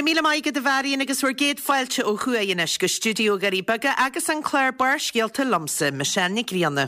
Grimíle maigad a bharíon agus bhuair géad fáilte ó chuaíonas go stúdió garí baga agus an Claire Bar scialta lomsa me seannig rianna.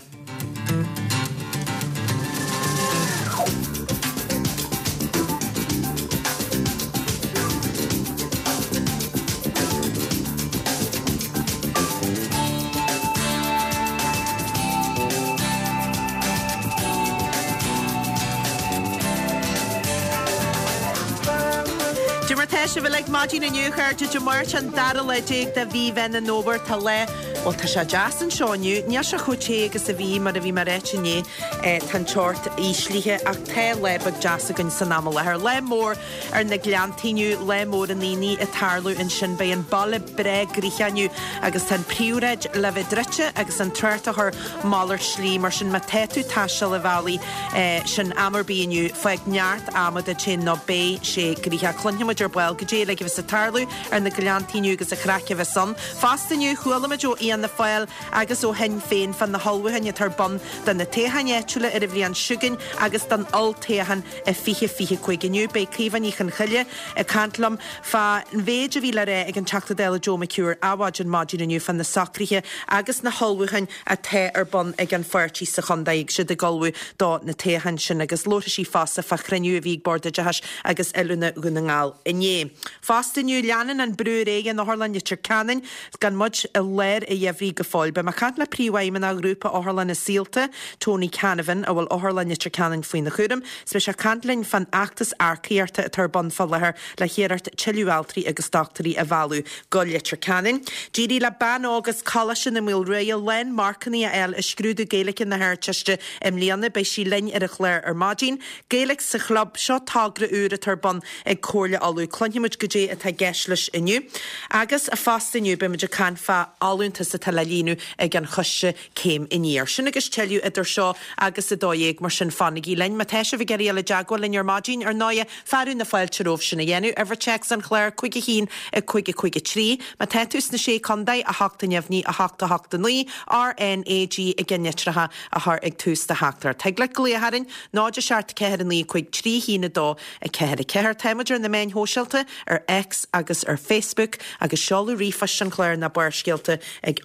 Se bhfuil ag maidín na nniuchar de mairt an dara le déag de bhí bhein an nóbar tá le bhil tá se jazz an seániu, ní se chuté agus a bhí mar a bhí mar réitiné tan teort íslíthe ach té le bag jazz a gunn san amla le le mór ar na gleantíniu le mór an líní a tarlú in sin be an balle bre grícheaniu agus tan priúreid le bheith drite agus an tuirta th málar slí mar sin matéú taiise le bhelaí sin amarbíniu foiag neart amad a sin nó bé sé gríthe clunneimiidir bhil Gé le gibh sa tarlú ar na gleantíniu agus a chrace bheith son. Fastaniu chuala jo íon na fáil agus ó hen féin fan na holwahanne tar bon den na téhanéitúla ar a bhríon siúgan agus den altéhan a fiche chuiginiu be críhan íchan chuile a cantlam fa bhéidir bhí le ré ag an teachtadéile Jo McCure áhaid an mádíniu fan na sacrithe agus na holwahan a té ar bon ag an fuirtí sa chundaig si de galú dá na téhan sin agus lóta sí fása fa chreniu a bhíg borda jahas agus eiluna gunnaáil iné. Fastaniu leanan an brú réige na Harlan Litter Canin gan mud a leir a dhéhrí go fáil. Be mar cant le príomhhaimman a grúpa Harlan na síalta Tony Canavan a bhfuil Harlan Litter Canin faoin na chuúdam, spe se cantlinn fan achtas arcaíarta a turbon fallahar le chéart chiliúaltrí agus doctorí a bhú go Litter Canin. GD le ban agus calasin na mil réal len marcaní a eil a scrúdú géalaigh na hairteiste im líana bei sí lein ar a chléir ar mádín, géalaigh sa chlub seo tágra úra turbon ag cóirle alú clonimiid go dé a tá geislis inniu. Agus a fastaniu be muidir can fa alúnta sa talínu ag an chuise céim iníir. Sin agus teú idir seo agus a dóéag mar sin fannigí lein ma teise bh geí le jaagháil in ar mádín ar 9 farú na fáil teróh sinna dhéanú Everchecks an chléir chuige hín a chuige trí, ma teús na sé condaid a hachta neamhní a hachta nuí RNAG i gneitratha a th ag tús de heachtar. Teagla goléharin náidir seart ceir an ní chuig trí hína dó a ceir téimiidir na main hóseilta ar X agus ar Facebook agus seáú rífas an chléir na buircéalta ag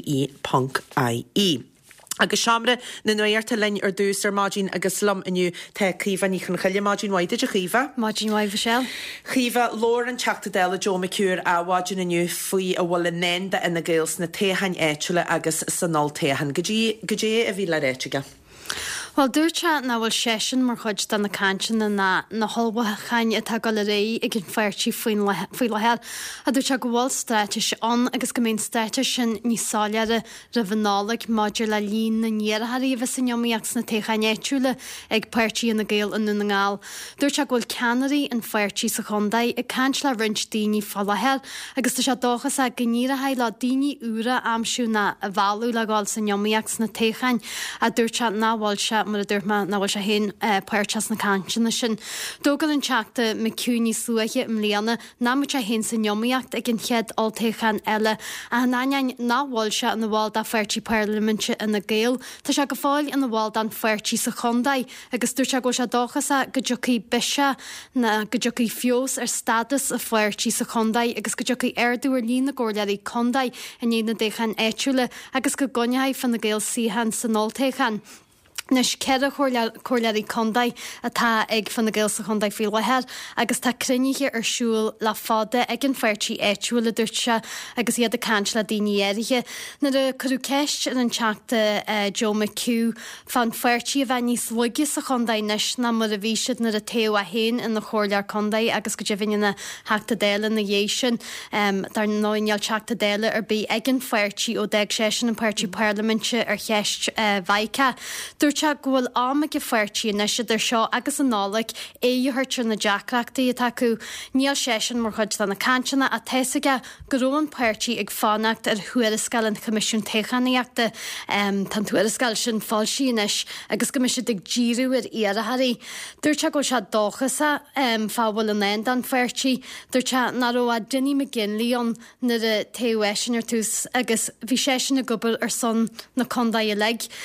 RTE.ie. Agus seamra na nuirta lein ar dús ar mádín agus slum iniu te críomhan í chun chaile mádín waide a chríomha. Mádín waide sell. Chríomha lór an teachtadéile Jo McCure áhádín iniu faoi a bhfuil nenda ina gcéils na téhain éitiúla agus sanol téhan. Go dé a bhí le réiteige. Well, dúirte na bhfuil sésin mar chuid den na cantin na holbhachain atá go le ré ag an feirtí faoin lehead a dúirte go bhfuil streitis an agus go mbeon streitis sin níosáile ra bhanálaigh maidir le lín na níarthaí bheits san neomíocht na téchanéitiúla ag peirtí na ggéal in na ngáil. Dúirte go bhfuil ceanirí an feirtí sa chundaid ag cant le rint daoine fallhead agus tá sé dóchas a gníirithe le daoine úra amsú na a bhú le gáil san neomíocht na téchain a dúirte náhil se mar a dúirma náhfuil se hen páirtas na cantina sin. Dógan an teachta me cúní suaithe im líana ná mu se hen san neomíocht ag an chead altéchan eile a náin náhil se an bháil a feirtí parlamente ina ggéal, Tá se go fáil an bháil an feirtí sa chundaid agus dúir se go se dóchas a go dúchaí bise na go dúchaí fios ar status a feirtí sa chundaid agus go dúchaí airdúir lína ggóirleí chundaid in dhéana déchan éitiúla agus go gonneid fan na ggéal síhan san altéchan. Nes cead a chóirleí condaid atá ag fan na ggéil sa chundaid fí lehead agus tá crunnithe ar siúil le fáda ag an feirtí éitiúla dúirte agus iad a cant le daoine éirithe. Na a chuú ceist in an teachta Jo McCue fan feirtí a bheith níos luige sa chundaid nes na mar a bhíisiid na a taobh a héin in na chóirlear condaid agus go dtíobhaine na heachta déile na dhé sin dar náinneal teachta déile ar bí ag an feirtí ó 10 sésin an peirtí parlamente ar cheist bhaidcha. Te gohfuil áma go feirtí na siidir seo agus an nálaigh éúthirtir na deachreachtaí atá acu níl sésin mar chuid na cantina a teige goróin peirtí ag fánacht ar thuairascail an comisiún téchaníachta tan thuairascail sin fáil síis agus gomise ag díú ar iarthaí. Dúirte go se dóchasa fáhfuil an éon an feirtí, dúirte naró a duine me gin líon na a taobhhéisisin ar tús agus bhí sésin na gobar ar son na condaid le.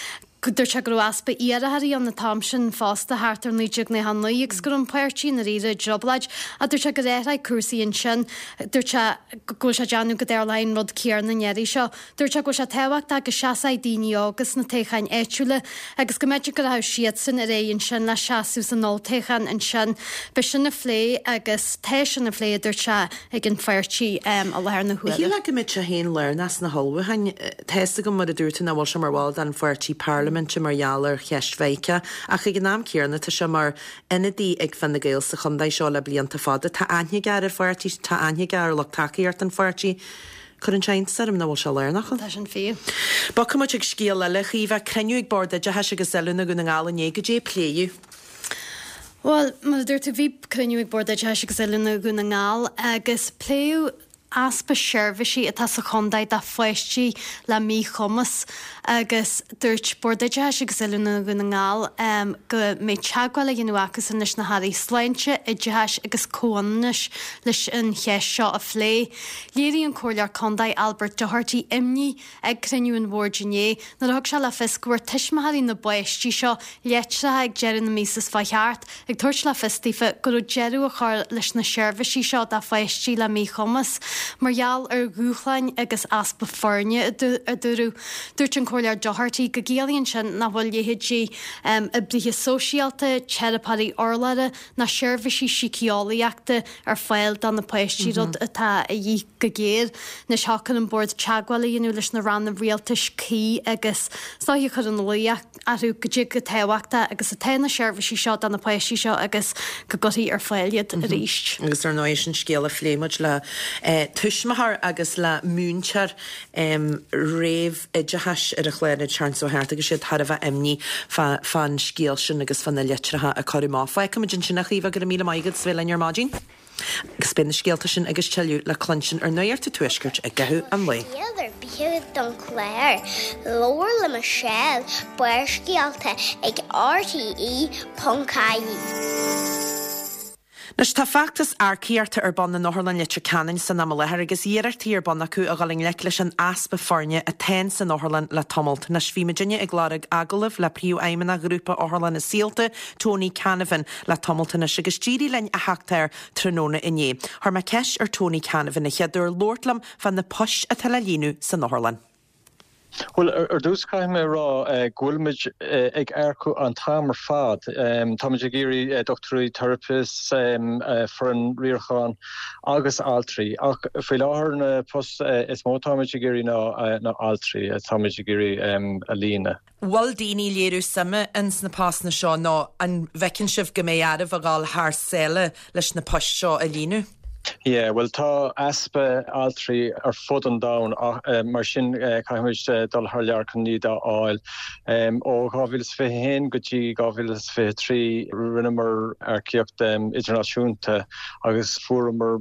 Dúir se gur aspa iarthaí an na tamsin fásta hátar níideag na hannaíag gur an puirtí na ríre joblaid a dúir se go réithraid cuasaíon sin dúir se go se deanú go déirlainn rud céar na neirí seo. Dúir se go se tehacht agus seaá daoine agus na téchain éitiúla agus go méidir go raibh siad san a réon sin le seaú san nótéchan an sin be sin na phlé agus téis sin na phlé dúir se ag an feirtí a leir na huaile. Hí le go mit se héon leir nas na holha hain teiste go mar a dúirta na bhil sem mar bháil an fuirtí Parliament marhealar cheistmheice a chu gnáam céarna tá se mar inadí ag fan na gail sa chundaid seo le blianta fada tá aithne gar ar fuirtí tá aithne gar le takeíart an fuirtí chun an teint sam na bhil se leirnach Tá sin fiú. Ba cum ag scíal le í bheith creniu ag borda de heise go selúna go na gála né go dé pléú. Well, mar dúirt a bhí cruniú ag borda te go selúna go na ngáil agus pléú aspa seirbhisí atá sa chundaid a foiisttí le mí chumas agus dúirt bordaide agus ilúna go na ngáil go méid teagháil a dhéanúachas in leis na haí sláinte i deis agus cóannis leis an cheis seo a phlé. Léirí an cóirlear chundaid Albert Doherty imní ag cruniú an Virginia na thug se le fiscuir tiismathaí na buisttí seo leitse ag jean na mísas faheart ag tuairt le fistífa go jeú a chuir leis na seirbhisí seo a foiisttí le mí chumas. Margheall ar gúchlein agus aspa forne a dúrú. Dúirt an cóirlear Doherty go géalaíonn sin na bhfuil dhéhétí a blithe sóisialta, therapáí orlaire na seirbhisí siciálaíachta ar fáil dan na poisttí rud atá a dhí go géir na seachan an bord teaghálaíonú leis na ran na rialtas cí agus sáhí chur an luíach arú go dtí go tehaachta agus a téna seirbhisí seo dan na poisttí seo agus go gotaí ar fáiliad a ríist. Agus ar náis an scéal a phléimeid le tuismahar agus le múntear réimh idehas ar a chléirna Charles O'Hart agus siad Har bheith imní fan scéal sin agus fan na letratha a chorimá. Fá cum gin sin nach íomh gur míle maigad sfuil lein ar mágin. Gus bin na scéalta sin agus teú le clunsin ar nuirta tuisgurt a gathú an lé. Idir bíú don chléir, lóir le Michelle buir scéalta ag RTE.caí. Nes tá factas arcíarta ar ban na Northern Litre Canin san am lethir agus dhéartí ar ban acu a galing le leis an aspa forne a 10 san Northern le tomult. Nes bhí Virginia ag gláraigh agalah le príú aimimena grúpa Orlan na síalta Tony Canavan le tomultana agus tíí lein a heachtair tróna inné. Thar me ceis ar Tony Canavan a cheadúir Lordlam fan na pois a tal líú san Northern. Well, dús caiim rá gúilmid ag aircu an támar fad. Táid géirí doctorí therapist for an riorcháin agus altrí. Ach fé láthir na post is mó táid géirí ná altrí, táid géirí a lína. Wal daoine léirú sama ins na pás na seo ná an bhecinn sibh go méadmh a gáil thar céile leis na poist seo a línu? Yeah, well, tá aspa altrí ar fud an down mar sin caiimiid dul thlear chun ní áil ó gáhfuil fé hen gotí gáhfuil fé trí rinnemar arcíocht idirnáisiúnta agus fuair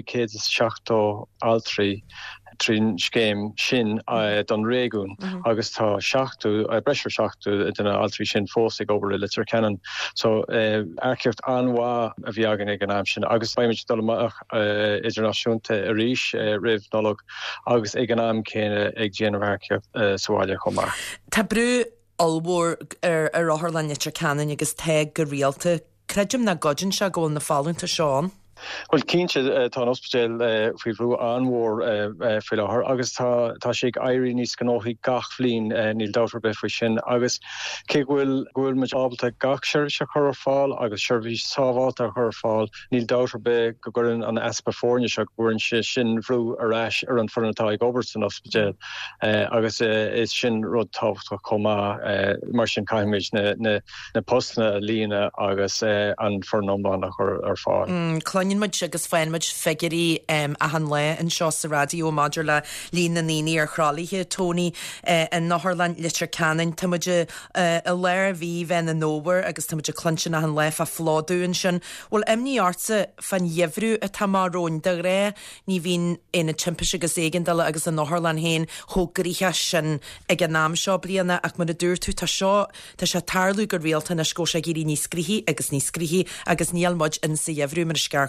570 altrí trín scéim sin don réún agus tá seachtú breisir seachtú duna altrí sin fósaigh obair litir canan. So arcíocht anhá a bhí agan ag an am sin agus baimiid dulach idirnáisiúnta a ríis rih nolog agus ag an am céine ag déanamh arcíocht sáile chumá. Tá brú allmhór ar Orlan Litre Canin agus teag go rialta. Creidim na godin se ggóil na fáúnta seán? Well, cínte tá an ospidéal faoi bhrú anmhór fé láthair agus tá sé ag éirí níos gnóthaí gach bhlín níl dátar be faoi sin agus cé bhfuil meid ábalta gach seir se chur fáil agus seirbhí sábháilta chur fáil níl dátar be go gurinn an aspa fórne se gúann se sin bhrú arráis ar an fornatá ag obair san ospidéal agus is sin rud tábhachtach comá mar sin caiimiid na postna lína agus an fornómbán a chur ar fáil. Muid agus féinmuid fegurí a han le an seo sa radio Maidir le lína níní ar chrálaithe Tony in Northern Litre Canin táide a leir bhí bhein an nóbhar agus táide clunsin a han le a fládúin sin. Bhfuil imní ása fan dhéhrú a tamáróin de ré ní bhín ina timpeis agus éigendala agus an Northern héin thógaríthe sin ag an náam seo bliana ach mar a dúir tú tá seo tá sé tarlú gur réalta na scóise géirí níos scríhí agus níos scríhí agus níl muid in sa dhéhrú mar scar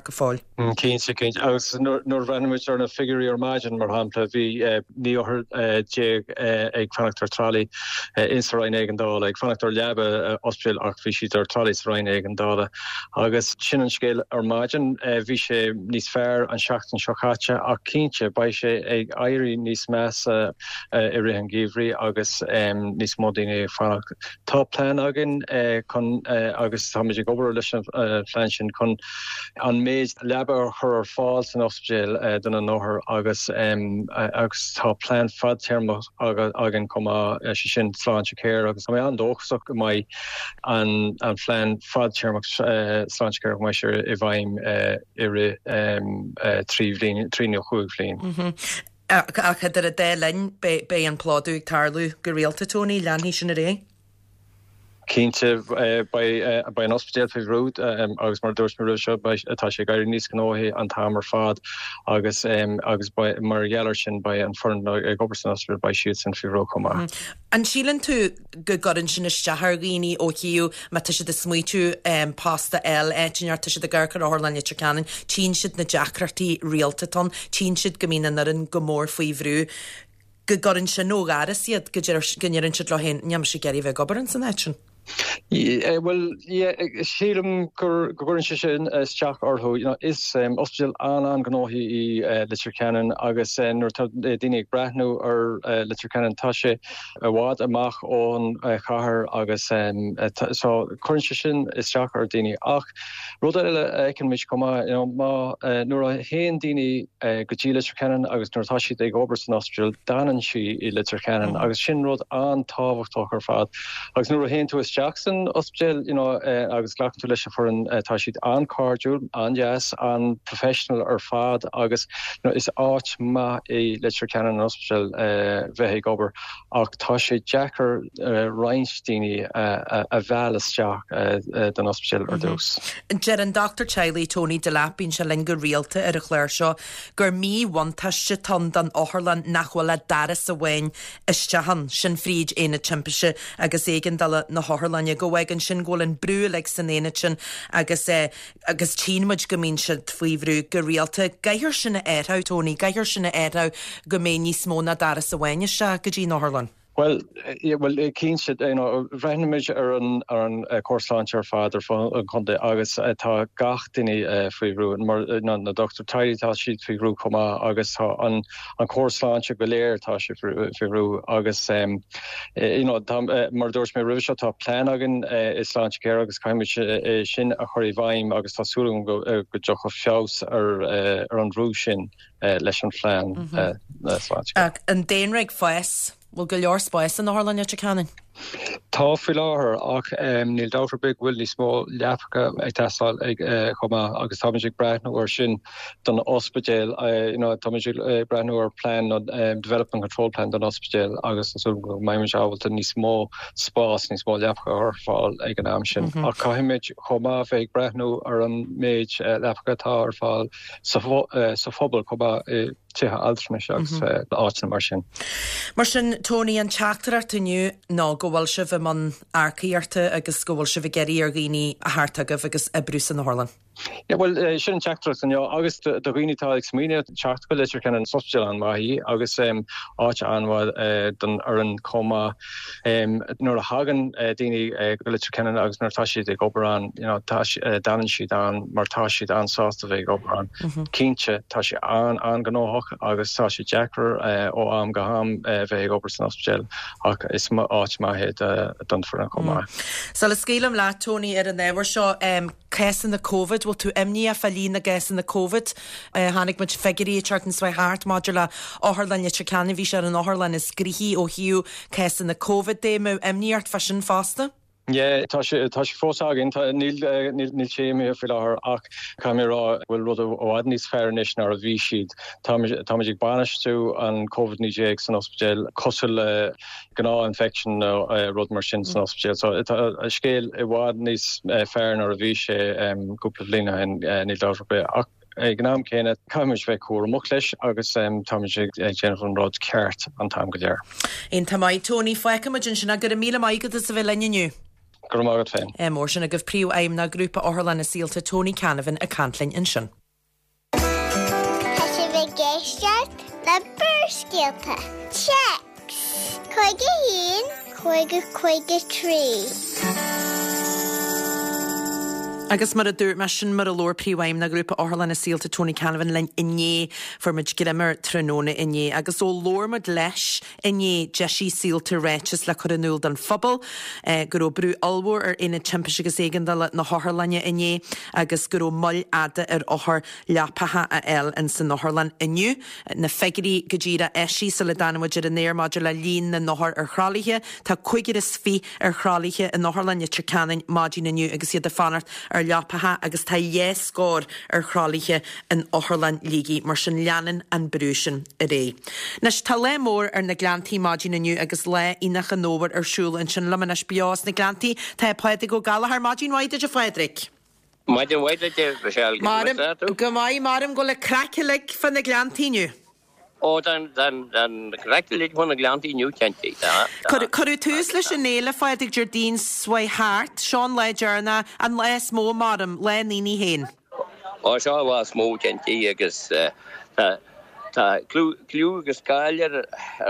go fáil. Cínse agus nó ranimiid ar na figurí ar maidin mar hapla bhí níothir ag fanachtar tralaí insa Ráin ag an dála, ag fanachtar leaba ospéil ach bhí siad ar tralaí sa Ráin ag an dála. Agus sin an scéal ar maidin bhí sé níos fearr an seachtain seo chaite ach cínte ba sé ag éirí níos measa i rith an gíomhrí agus níos mó daoine fanach. Tá plán agin chun agus tá muidir obair leis an plán sin chun an méid leaba chur fáil san ospéil den an nóthir agus tá plán fad term agin comá sin sláinte céir agus mé an dóchsach mai an plán fad term sláinte céir mai sé I bhaim i trí chuúhlín. Ach idir a dé lein be an pláú ag tarlú go réalta Tony leanhí sin a ré? Cínte by an ospedéal fi rúd agus mar dúirs mar seo atá sé gaiir níos gnóthaí an támar fad agus mar gheallar sin ba an forn gobersan ospedéal ba siúd san fi ró comá. An sílan tú go gorann sin isteachar ghaoine ó hiú me tu si de smuitiú pasta eil éitinart tu si de ggurchar áthlan itir canan, tín siad na deacrachtaí rialtaton, tín siad gomína ar an gomór faoi bhrú. Go gorann sin nógáras iad go gnéann siad lehéin neam sé geirí bheith gobaran san éitin. Well, sílam gur gorin sin steach orthú, is ospedéal an gnóthaí I litir canan agus nuair daoine ag brethnú ar litir canan tá sé bhád amach ón chathair agus chuann sin is steach ar daoine ach rud eile cin mis comá nuair a héon daoine go dtí litir canan agus nuair tá siad ag obair san ospedéal danan si I litir canan agus sin rud an tábhachtach ar fad agus nuair a héon tú Jackson ospedéal agus ghlaachú leis for an tá siad an cardúil an yes an professional ar fad agus is áit ma I litir canan ospedéal bheith gobar ach tá sé Jackar Reinsteini a bhealasteach den ospedéal ar dús. Ger an Dr. Chiley Tony de Lapín se len go rialta ar a chléir seo gur mí bhaintaiste tan den áthlan nachhfuil le daras a bhain istehan sin fríd éine timpise agus éigen dala na Harlanne go wegan sin ggólan brú le san éine sin agus tímuid gomín siad faoihrú go rialta gaiir sinna éthá Tony gaiir sinna éthá go mé níos mó na daras a bhaine se go dtí Harlan. Well, cínse bhreithimiid ar an córsláinte ar fad ar chunta agus tá gach duine faoihrú mar na Dr. Tiley tá siad faoihrú comá agus tá an córsláinte go léir tá si faoihrú agus mar dúirs mé rih seo tá plán agin is sláinte céir agus caiimiid sin a chuirí bhaim agus tásúlamm go deocha feabhas ar an rú sin leis an phlean sláinte. An déanraigh feas Well go leor spáis an Harlan itir canan. Tá fi láthair ach níl dáhar big bhfuil ní smó leapacha ag teáil ag chumá agus táidir brethnú ar sin don ospedéal táidir brethnú ar plán development control plan don ospedéal agus go maiimiid ábhalta ní smó spás ní smó leapacha ar fáil ag an am sin. A caiimiid chumá bheith brethnú ar an méid leapacha tá ar fáil sa phobal chumá tithe alterne agus áitina mar sin. Mar sin Tony an teachtar artaniu ná go bhfuil se bheith man arcaíarta agus go bhfuil se bheith geirí ar ghaoine a thart agus a brús an Harlan. Yeah, well, sin teachtas an agus do ghaoinetá ag smíine teacht go litir cean an sospedéal an maithí agus áit anmhaid don ar an comá nuair a hagan daoine go litir cean agus nuair tá siad ag obair danan siad an mar tá siad an sásta bheith ag obair an. Cínte tá si an gnóthach agus tá si Jackar ó am go ham bheith ag obair san ospedéal ach is áit maithe don for an comá. So le scélam lá Tony ar an éhar seo céan na COVID bhil tú imní a fellín na gcéan na COVID hánig muid fegurí chartan swai hart maidir le áthlan itir ceanna bhí sé an áthlan is scríhí ó hiú céan na COVID déimú imníart fashion fásta? Yeah, tá sé fóságin níl sé mé fi láthir ach camerará bhfuil rud óhad níos fearnis nar a bhí siad. Táidir banistú an COVID-19 san ospedéal cosúil le gná infection rud mar sin san ospedéal. So a scéal i bhhad níos fear nar a bhí sé cúpla bliana níl láthir be ach gnám céine caiimiid bheith cuara muc leis agus táidir déanamh an rád ceart an tam go léir. Ein tamáid Tony foiicimiid sin a gur míle maigad is a bheith leniu. Gur mágad féin. Mór sin a goh príú aim na grúpa áthlan na síalta Tony Canavan a Cantlainn in sin. Tasteart na burscéalta. Checks. Coige hín, coige trí. Agus mar a dúr me sin mar a lór príomhhaim na grúpa áthla na síalta Tony Canavan lein inné formid grimmer tróna inné. Agus ó lórmad leis inné jeisi síalta réitis le chuanúil don phobal, gur ó brú almhór ar ina timpeis agus éigandal na Hátharlanne inné, agus gur ó moll ada ar áthar leapatha a el in san Hátharlan inniu. Na feigrí go ddíra eisi sa le danamaidir a néir maidir le lín na Náthar ar chrálaithe, tá chuigir is fi ar chrálaithe in Hátharlanne Trecanin mádín inniu agus iad a fanart ar leapatha agus tá scór ar chrálaithe in Áthharlan lígi mar sin leanan an brúsin a ré. Nes tá le mór ar na glantaí mádín inniu agus le inach an nóbar ar siúl an sin lemanas biás na glantaí tá páide go galahar mádín waide a Frederick. Mádín waide Michelle. Go marim go le crackilig fan na glantaíniu. Dan correctly one glanty new canty. Could tús leis an éile fáidig Jardín swai hart, Sean le Jarna an le smó madam le níní héin. Seo was smó canty agus tá clú agus cáilir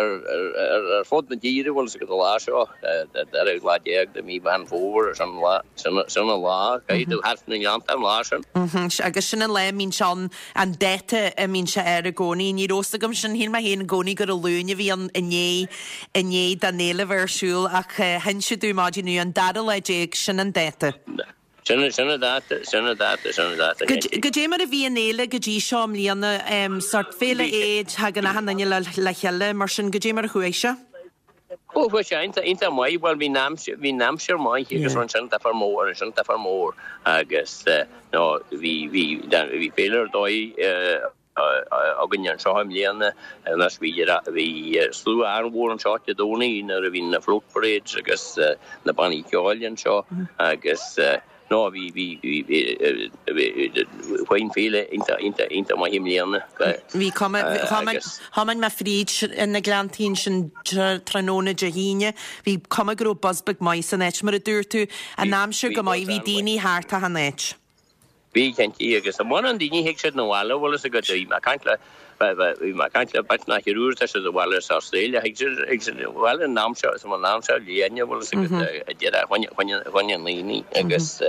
ar fód na díire bhil go lá seo ar gláideag de mí ban fór sanna lá caiú hasna glananta an lá sin. Agus sinna le mín seán an déite a mín se ar a gcónaí ní róstagam sin hí mai héana gcónaí gur a lúne bhí an inné danéile bharsúil ach hen si dú mádíú an dada le déag sin an déite. Sinna data. Go dé mar a bhí an éile go dtí seom líana sort féle éid ha gan hanne le cheile mar sin go dé mar a chuéise? Inta mai well hí námsir mai agus ran sin far mór agus no hí féidir dói agin an seoim líana nas hí slú anhór an seáte dónaí nar a bhín na floatparades agus na bannaí ceáilíonn seo agus no, Wayne Fele inta mai himliana. Vi haman ma fríd in na glantín sin tróna jahíine, vi koma gro busbeg mai san et mar a dúrtu a námsir go mai vi díní háart a han et. Vi kent agus a man an díní hic sé na wala wala a go ma kankla bat na chirúr te a wala Australia hic wala námsir som an námsir líine wala a dira hwan líní agus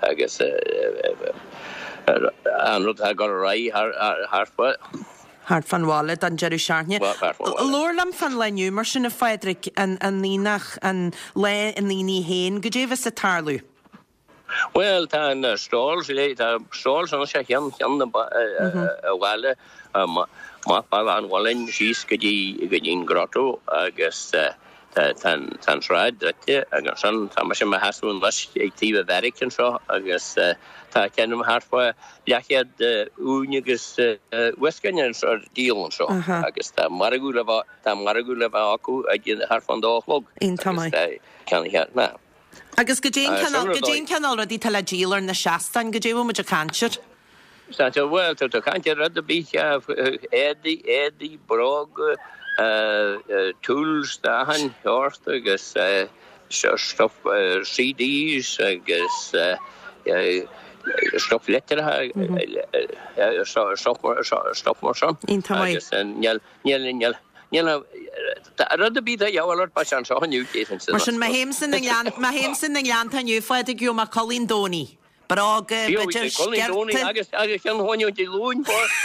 an rud ha got a rai harfa. Hart fan wala dan Jerry Sharne. Lorlam fan leniu mar sin a Frederick an nínach an le in níní héin go dé vis a tarlú. Well, tá stóil san se chean a bhile má an bhhain síos go dtín grotú agus tan sráid drete agus san tá mar sem a hasún leis ag tíomh American seo agus tá ceannum harfa lechiad únigus Westcanin ar díalan seo agus tá maragú le bh acu a gin harfan dálog. Intamai. Ceanna cheart ná. Agus go dé canal radí tal a dílar na seastan go déú mu a cantir? Well, to cantir rud a bí édi brog tools dahan hort agus stuff CDs agus stuff letterha stuff mar son. Agus rud a bíd a jáhallart ba an seáinniu céan. Mar sin ma héimsin na gleanta aniu fáidig giú ma Colleen Doney. Brag agus cean háinú de lún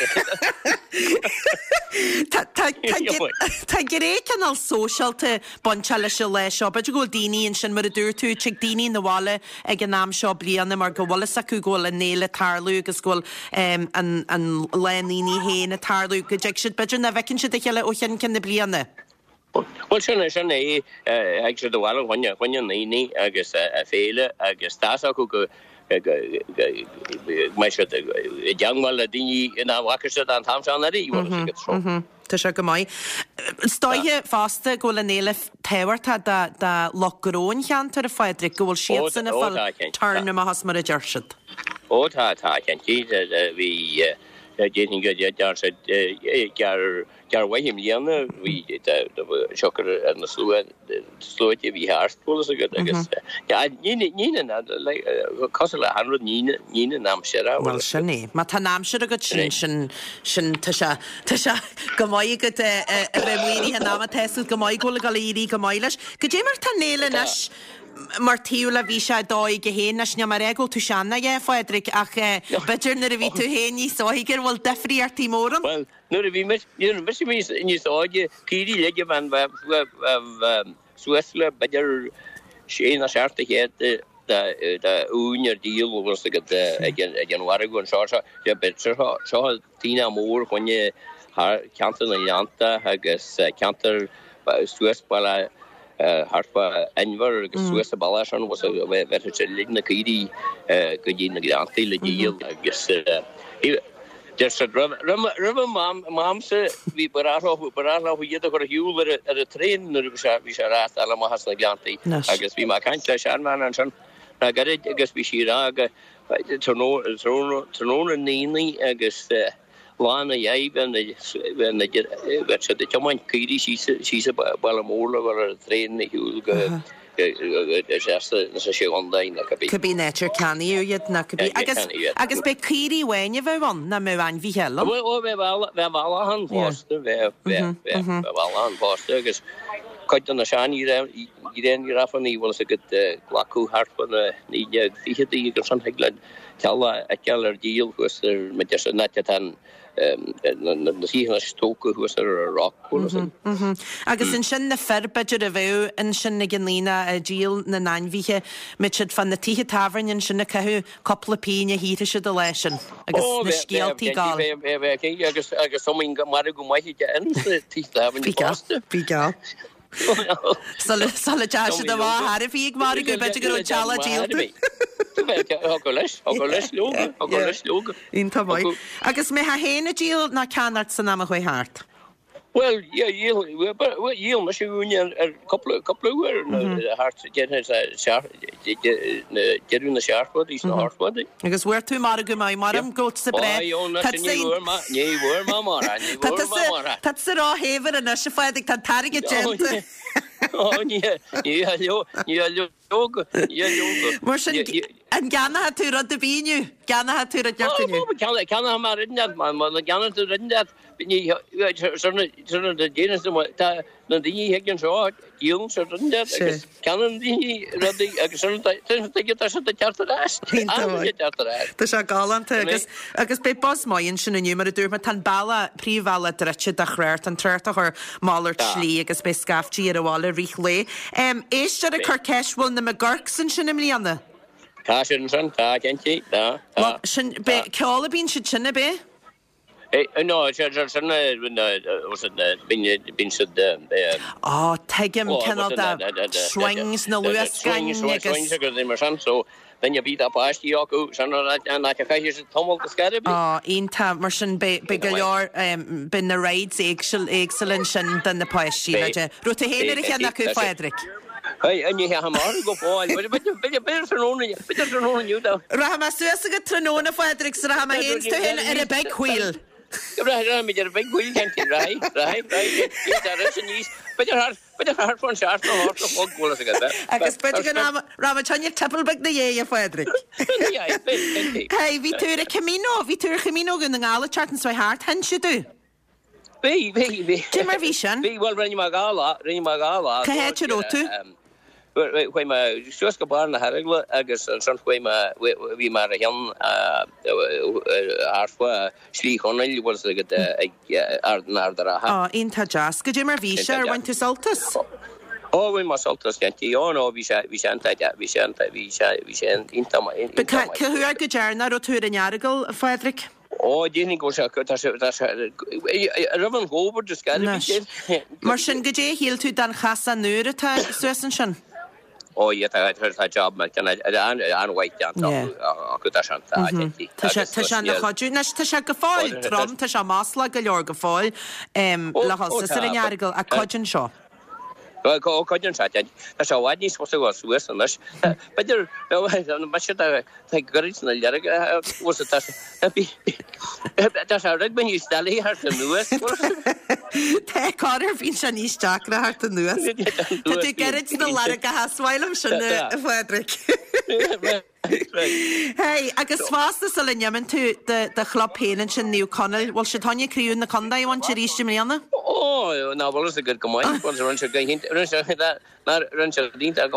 Tá gur é canal socialte bonseile se lei seo, beidir go daoine sin mar a dúirtú te daoine na bháile ag an náam seo blianana mar go bhla acu ggóil a néile tarlú agus ggóil an leníí héin a tarlú go deag siad beidir na bhecinn si cheile ó chean cin na blianana. Well, sin é ag si do bhile haine naoine agus a féile agus tá acu go me deangmal a daoine in bhacha an tamseannaí bhil Tá se go mai. Stoithe fásta go le néile tehharta de lochróin cheantar a Frederick go bhfuil siad sanna fáil tarna a has mar a dearsiad. Tá cean tí bhí déting go dear Gar wahim liana we the shocker and the slow vi hartpol so good agus nina like costal 100 nina nam shara well shani ma ta nam shara go shin tasha gomai go remwini hanama tesu gomai go galiri gomailas gejemar tanela nash Martiula visha dói gehéna snya marego tu shanna ge Fredrik ach betur na vi tu héni so higer wal defri artimorum well no vi mis ni soge kiri lege van Suesle better shena sharte het da unjer deal was the again wargo and shorta ja better so tina more when je har kanten janta hages kanter Sues bala harfa enver Sues balashan was a ligna kiri gudin granti le deal agus there's a rum mom's we barara we get go hule at a train we shall rast alla ma hasna granti agus we ma kan sharman and son na gare agus we shiraga trono nini agus Lana Yaven when they get the Chaman Kiri she's a Balamola or a train Hulga online could be nature can you yet na could be I guess be Kiri when you one na me van vi hella well han post well post agus quite on the shani then Rafani was a good glaku heart for the need you get something like tell a keller deal was there just not the sea stoke who was a rock agus in sin na ferbedger a bhew in sin na ganlína a díal na nainmhíthe mitid fan na títhe tavern in sin na cahu couple of píne híte se de leisin agus na scialtí gal agus soming mar go maithi in títhe tavern Bígal Sala Josh the war had if he mar go better go chala díal Inta mai. Agus me ha héna díal na canart san am chuoi hart. Well, yeah, yield machine a couple of hard get in the sharp body, the hard body. Agus where two margu my madam go to bread. That's the raw haver and a shafadic target gent. Oh, yeah, yoga. And Gana had to run the bean Gana had to run Can I marry that man? Gana to run that. The genus the dingy higgin short, young certain that canon dingy ready to get us at the charter ass. The galant agus be bos mai in sin numer dúrma tan balla prívala dretche da chréirt an trta her málar slí agus be scafti ar a wall rich le. Éiste a Carkeshwil na McGurkson sin im lianna. Cashin son ta kenti da. Sin be ceála bín si sinna be? No, was it been said oh, Tegum Canada swings na Lewis swings so then you beat up Ashti Yoku, and like a fish tumble the scattered. Oh, in time, Merson bigger been the raids excellent than the Pashi. Rotahena Hanaku Frederick. Hey, and you have a go boy, but you better know you down. Rahama Suessiga Tranona Frederick's Rahama hands to him in a big wheel. Right, big wheel, right. But you're hard for sharp I guess better Ramachanya Tappelbeck the Yea, Frederick. Hey, we tour a Camino in the Gala chart and so hard, hence you do. Be. Jimmer Vision. Be well, Renimagala. Kahechirotu. When my Shuska Barn Harigla, Agus, and some way we marry him, Arfa, Shli Honey was the Ardnardara. Oh, in Tajas. Could Jimmer Visha went to Saltus? Oh, we must Saltus can't you know, we shan't in. But who are good journal or two in Yarigal, Frederick? Oh, didn't go so good. That's Reverend Gober just got it. Martian Gajay healed to Dan Hassa Nurata, Susan. Oh, yeah, I heard that job, man. And white down. Tasha Tasha Gafoil, Trum, Tasha Masla, Galor Gafoil, La Hossa Yarigal, a Codgen Shaw. Coidan Satan, that's how I need supposed to go Swiss and this. But there much that great was it that's how red when you stally her to Lewis. Te Connor bhín se níos deacra hart an nuas. Tá tú gerid na laracha haswailm sin Frederick. Hey, agus fásta sa linneaman tú de chlopéan sin New Connell, bhil se táine críún na conda bhain se ríiste mlíana? Oh, now well is a good command. Was run to hint that run to dinta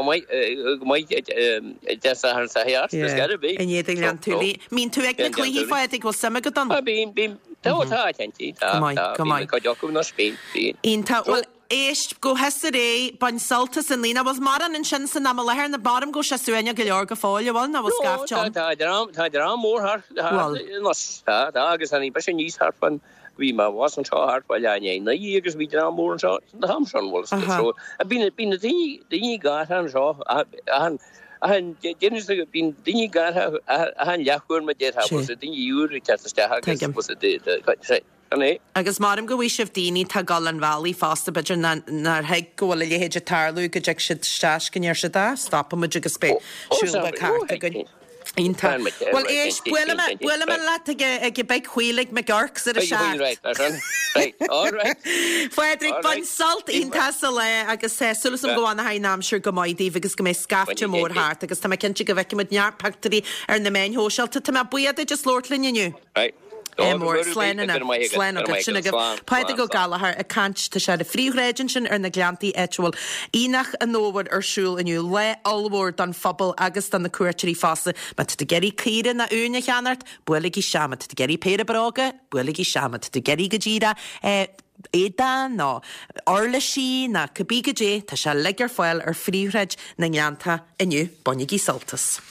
just her say there's got to be. And you think land tú mean tú technically he fight go sama go done. Been tá tenti. Come on. Go joku no Spain. Inta well Eist go hesar ban saltas and Lena was maran and sin san am lehar in the bottom go shasuenya go leor go fáil bhil na was scaf John. Tá mór har nos agus an impression níos har fan we ma wasn't so hard while I na agus we down more and so the Hamson was so I've been the got and so and Jenny's been the got and Yahoo my dead house was it you was it agus marm go bhí sibh daoine tá Gallan Valley fásta beidir nar heag gohfuil le héidir tarlú go deag siad stáis gnéir se dá stoppa mu agus be siúlba carta go Inta. Well, buile me le ag beg chuilig me garcs ar a seacht. Right, all right. Frederick, ban salt inta sa le agus sulas am goána hainam siúr go maidíh agus go mé scafte mór hart agus tá me cinnte go bheice mud neart pactarí ar na main hóseilta tá me buiad just lortlinn Right. Mór slen sinna Paide go galahar a cant tá sé a fríúréidir sin ar na gleantaí éúil ínach an nóhar arsúil iniu le allhór don fphobal agus don na cuairtirí fása me de geirí círe na úna cheanart buigí seamat de geirí péire barága buigí seamat de geirí go ddíra éda ná orla sí na cabbí go dé tá se legar foiil ar fríúreid na gleanta iniu bonigí saltas.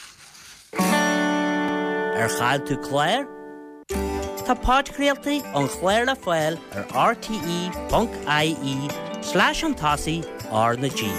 Ar chaid tú Claire? Tá páidcréaltaí an Chléir le Fáil ar rte.ie/an-tasaí na G.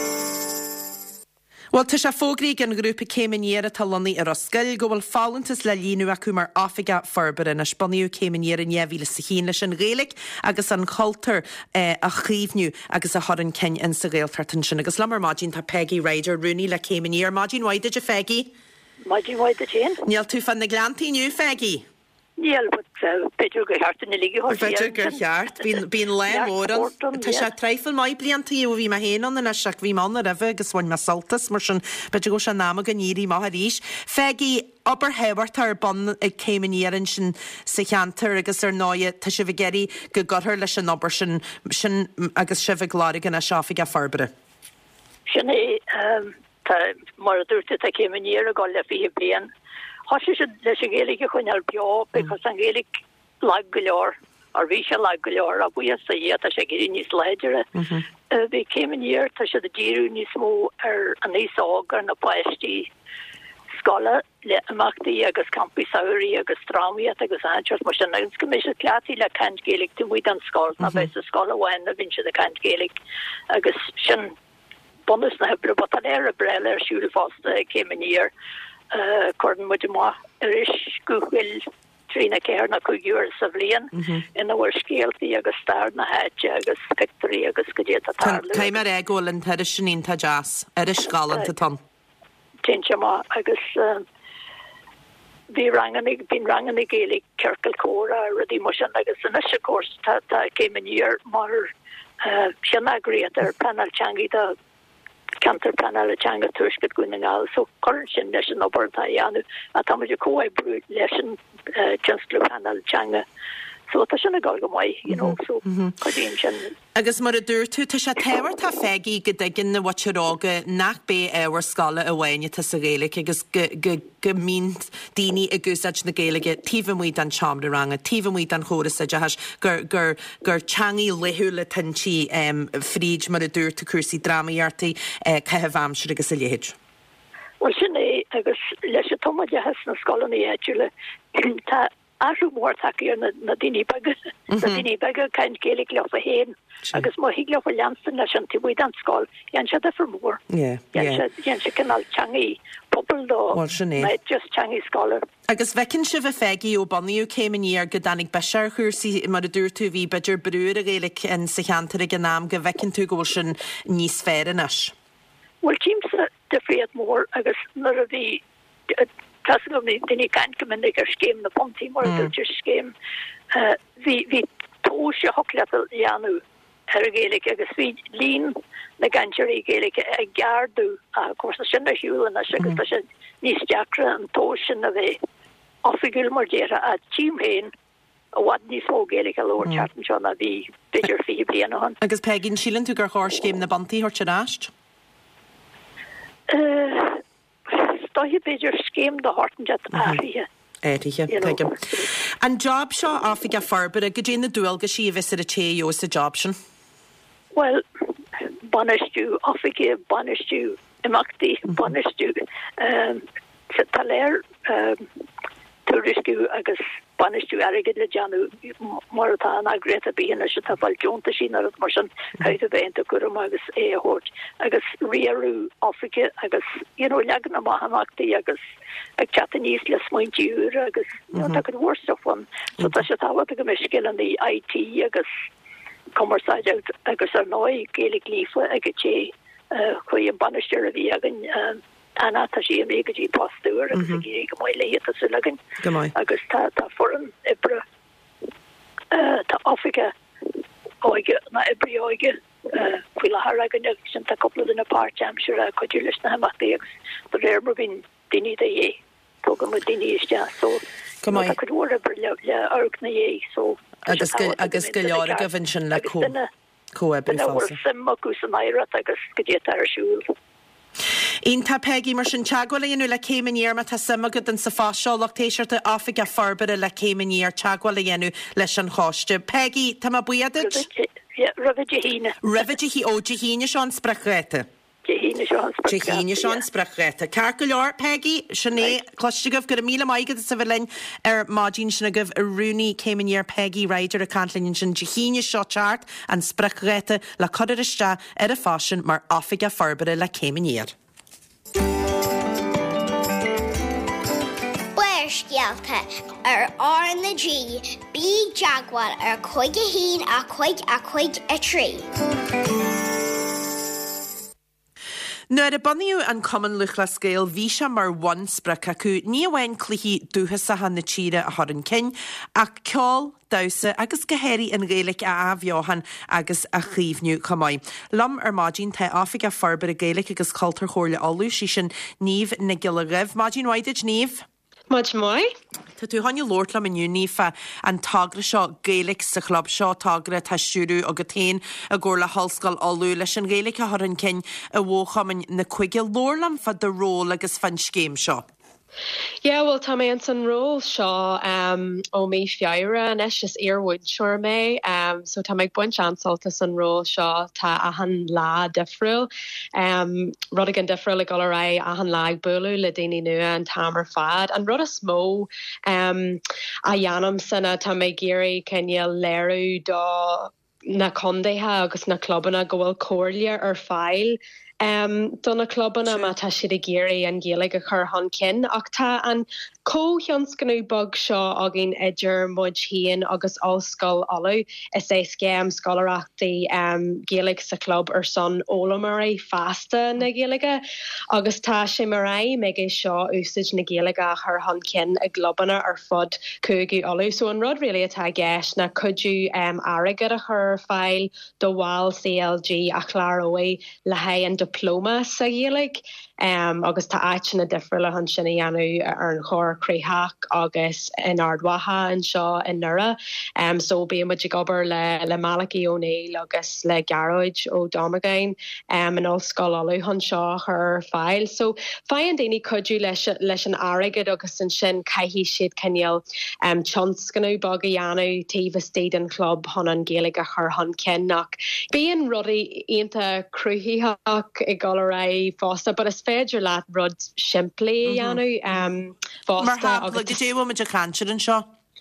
Well, tá sé fógraí gan grúpa céiminéire talonnaí ar oscail go bhfuil fálantas le líonú acu mar áffiga farbar na Spaniú céiminéire neamhíle sa chéine leis an Gaelic agus an cultúr a chríomhniu agus a thorann ceinn in sa Gaeltartan sin agus lemar máidín tá Peggy Ryder Rooney le céiminéir máidín waide de Feggy. Máidín waide Jane. Níl tú fan na gleantaí nniu Feggy. Níl Peter go hart in ligi hor. Peter go hart bín le móran tá sé treifil mai bliantaí ó bhí ma héan na seach bhí man a raheh agus bhain me saltas mar sin beidir go se náma go níí maith ríis. Feggy aber hebart ar bon ag céiminéireann sin sa cheantar agus ar náide tá si bh geirí go gothair leis an obair sin agus si bh gláir gan a seáfig a farbere. Sin é mar a dúirte a céiminéir a gáil le fi blian. Hoshi should leis a Gaelic chun ar bio because an Gaelic lag go leor or bhí se lag go leor a bhuias a dhé tá sé géirí níos léidir. Bhí céiminéir tá sé a díú níos mó ar an níos ágar na páistí scola le amachtaí agus campi saoirí agus trámiad agus anseart mar sin agus go méis cleatí le cant Gaelic tú muid an scóil na bheits a scola bhain a bhín se a cant Gaelic agus sin bonus na hebre bat an a brele ar siúla fásta céiminéir. Cordon muid má is gohfuil trína céir na chuúr sa bblion ina bhfuir scéaltaí agus star na háite agus spectorí agus go dé atá. Táimar ggólann tar is sinínta jazz ar is scálann tan. Tinse má agus bhí bín rangan Gaelic Circle Córa rudí mar sin agus in is cós tá céiminéir mar sin agréad ar panelchangi da cantar panel changa tuisgad gúnaáil so current sin leis an obertaíanú a táidir cóid brúd leis an chancellor panel changa so tá sinna gáil go mai so chuíonn sin. Agus mar a dúir tú tá sé téhar tá Feggy go dgin na watterága nach bé éhar scala a bhhaine tá sa Gaelic agus go mín daoine a gúsáid na Gaelige tíomhmuid an seamra ranga tíomhmuid an chóras a dehas gur teangaí lethú le tantí fríd mar a dúir tá cuasaí dramaíartaí caitheamh amsir agus a léhéid. Well sin é agus leis a tomaide has na scolaní éúile tá Aru mór takeíar na daoine beige na daoine beige caint Gaelic leof a héin agus má hiig leof a leanstan leis an tibhuid an scáil dhéan se defar mór dhéan se canal teangaí pobl dó just teangaí scálar. Agus bhecinn si bheith feigi ó banniú céiminíar go danig beisiar chuirsaí mar a dúr tú bhí beidir brúr a Gaelic in sa cheantar a gnám go bhecinn tú ggóil sin níos féranas. Well tíimsa defriad mór agus nar a bhí Tasgumni dini kan community scheme na ponti more dulce scheme vi tosje hoklevel janu Gaelic agus vi lean na ganjeri Gaelic gardu course sinna hiúla na agus nís jakra an tosje na ve offigul mordera a team hain a wat nís ó Gaelic a lower chartan na vi bidger fi blian on. Agus pegin Sheelan tú gur chóir scheme na banti hort se dáist? Stohi beidir scheme de harten jet áirithe. Éirithe. An job seo áfig a farbar a go dé na dúilga sí vis a té os a job sin? Well, banistú, áfige banistú, imachtaí banistú. Sa taléir turiscú agus banistú airgid le deanú martá an agreta bíana se tá bhail jonta sin ar mar sin chaide bhéanta gurm agus hort agus riarú áfrica agus legan na mahamachtaí agus ag chata níos le smaintúr agus tá go bhórstofan so tá se táhad go meiscil an í IT agus commerceáid agus ar nói Gaelic lífa ag té chuí an banisteir a bhí agan Anna tá sí mé gotí postúr agus gé go mai le a sulagin agus tá foran ibre tá Africa oige na ibri oige chuile hargan sin tá coppla in a part-time sure a chuidir leis na haachtaí agus do réir mar bhín daoine a dhé tóga mu daoine iste so chu bhór ibre le arg na dhé so agus go leor a go bhain sin le cóibrí fása. Sim agus an éire agus go dé arsúil. Ín tá pegí mar sin teagháilíonú le céiminíar mar tá samagad an sa fáseolach téisiirta áfig a farbara le céiminíar teagháilíonú leis an cháiste. Pegí tá buiadiid? Rafide híine. Rafide hí ó de híine seán sprachréite. Híine seán sprachréite. Cear go leor Peggy sinné cloistigah gur 1,000 maigad sa bhlein ar mádín sinna goh a rúnaí céiminíar Peggy Ryder a cantlinn sin de híine seo teart an sprachréite le codiriste ar a fásin mar áfig a farbara le céiminíar. Scialta ar na G, bí jaguar ar chuige hín a chuig a trí. Nuair a bunniú an common luchla scéal bhí se mar one sprach acu ní bhhain cluichí dúthasa han na tíre a thoran cin ach ceol dausa agus gohéirí an Gaelic a bheohan agus a chríomhniú chumáid. Lam ar mádín tá áfig a farbar a Gaelic agus cultar chóirla olú sí sin níomh na gile raibh. Mádín Waidid níomh? Much mai? Tá tú hainne Lord am inniu nífa an tagra seo Gaelic sa chlub seo tagra taisiúrú a go tain a ggóir le hallscoil olú leis an Gaelic a thoran cin a bhóchaman na cuige lórlam fa de ról agus fan scéim seo. Yeah, well, tá mé an san ró seo ó mé fiara an is just earwood sure mé so tá méid buint ansalta san ró seo tá ahan lá difriúil rudigan difriúil le gola ra ahan lá bulú le daoine nua an tamar fad an rud a smó a dhéanam sanna tá mé géirí cenne léirú dá na condaithe agus na clubbanna go bhfuil cóirlia ar fáil donna clubbanna má tá siad a géirí an Gaelic a chur hon cin ach tá an cóheanscanú bug seo a gin idir mud hían agus allscoil olú is é scéim scolarachtaí Gaelic sa club ar son ólamarí fasta na Gaelige agus tá sé marí me é seo úsid na Gaelige a chur hon cin a globbanna ar fod cúgu olú so an rud really atá gceis na cudú airigad a chur fáil do bháil CLG a chláróí le haid an diploma sa Gaelic agus tá áitina difriúla han sinna dhéanú ar an chóir créthach agus in ardwatha an seo in nura so bí muid gobar le Malachi O'Neill agus le Garoid ó Domagain an allscoil olú han seo chur fáil so fáin daoine cudú leis an airigad agus an sin caithí siad cinneal tionscanú bag a dhéanú taobh state an club hon an Gaelic a chur hon cin nach bíon rudaí aonanta cruthíach i gala ra fásta but is féidir leat rud siimplí dhéanú fásta agus déhfuil me a canseir an seo?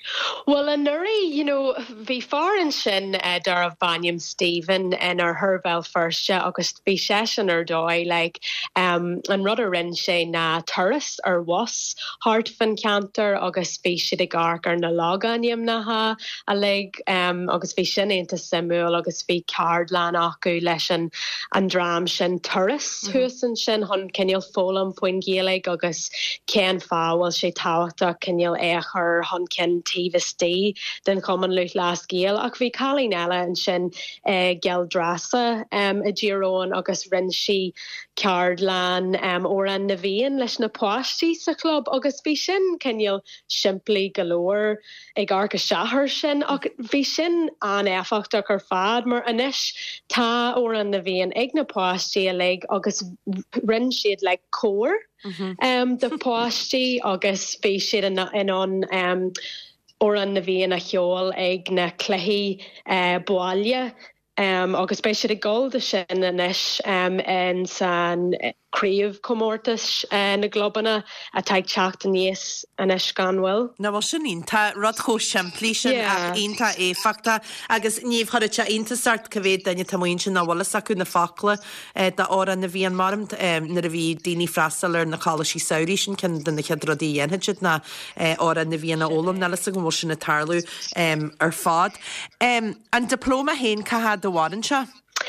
Well, a nuri, bhí far an sin dar of Banyam Stephen in ar Hervel first agus bhí sesin ar dói an rudder rin sé na turas ar was hart fan canter agus bhí siad ag arc ar na láganiam na ha a agus bhí sin einta simúil agus bhí cardlan acu leis an drám sin turas thusan sin hon cinneal fólam poin géalaigh agus cén fáhil sé táhachtta cinneal éachar hon cin TVSD den common lucht last géal ach bhí chalín eile an sin geal drasa a ddíróin agus rinsi cardlan ó an na bhíon leis na páistí sa club agus bhí sin cinneal siimplí galóir ag arca seathar sin ach bhí sin an éfachtach ar fad mar inis tá ó an na bhíon ag na páistí a agus rin siad cór de páistí agus bhí siad in an or an na bhíon a cheol ag na cluichí buaile agus bei siad a gáilde sin inis in san críomh commórtas na globanna a taid teachta níos inis ganhfuil. Na bhil sin ínta rud chó siimplí sin ach ínta éfachta agus níomh chuirte ínta start cohvéad daine tamoin sin bhlas acu na fácla da ára na bhíon marm na a bhí daoine freistal ar na cálaí saoirí sin cin den na cheadrodí dhéanaid na ára na bhíon ólam nelas a go mór sin na tarlú ar fád. An diplóma héin cathad do bhhain se?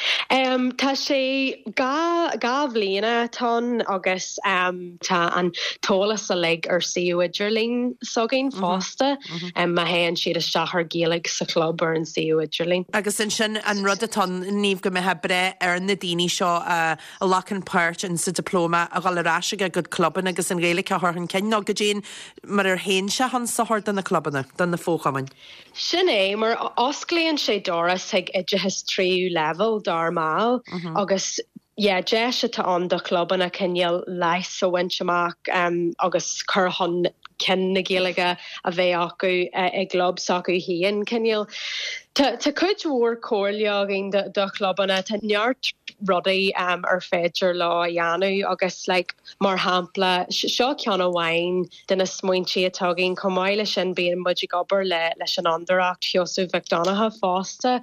Tá sé gá bbliana ton agus tá an tólas a ar siú idirling sogin fásta ma héan siad a seathar géalaigh sa club ar an siú idirling. Agus in sin an rud atá níomh go methe bre ar na daoine seo a lachan páirt in sa diplóma a gáilráise a go clubban agus an réala cethn cin ná go dtéon mar ar héin se han sathir den na clubbanna den na fóchamin. Sin é mar osclaíonn sé doras ag idethes tríú level dar máil agus de se tá an do clubban a cinneal leis a winseach agus churhan cin na géalaige a bheith acu ag glob sacu híon cinneal. Tá chuid mhór cóirleagin do clubbanna tá neart rudaí ar féidir lá dheanú agus mar hampla seo ceanna bhhain duna smuointí atágin comáile sin bíon muidir gobar leis an andaracht Fiosú Mcdonagh fásta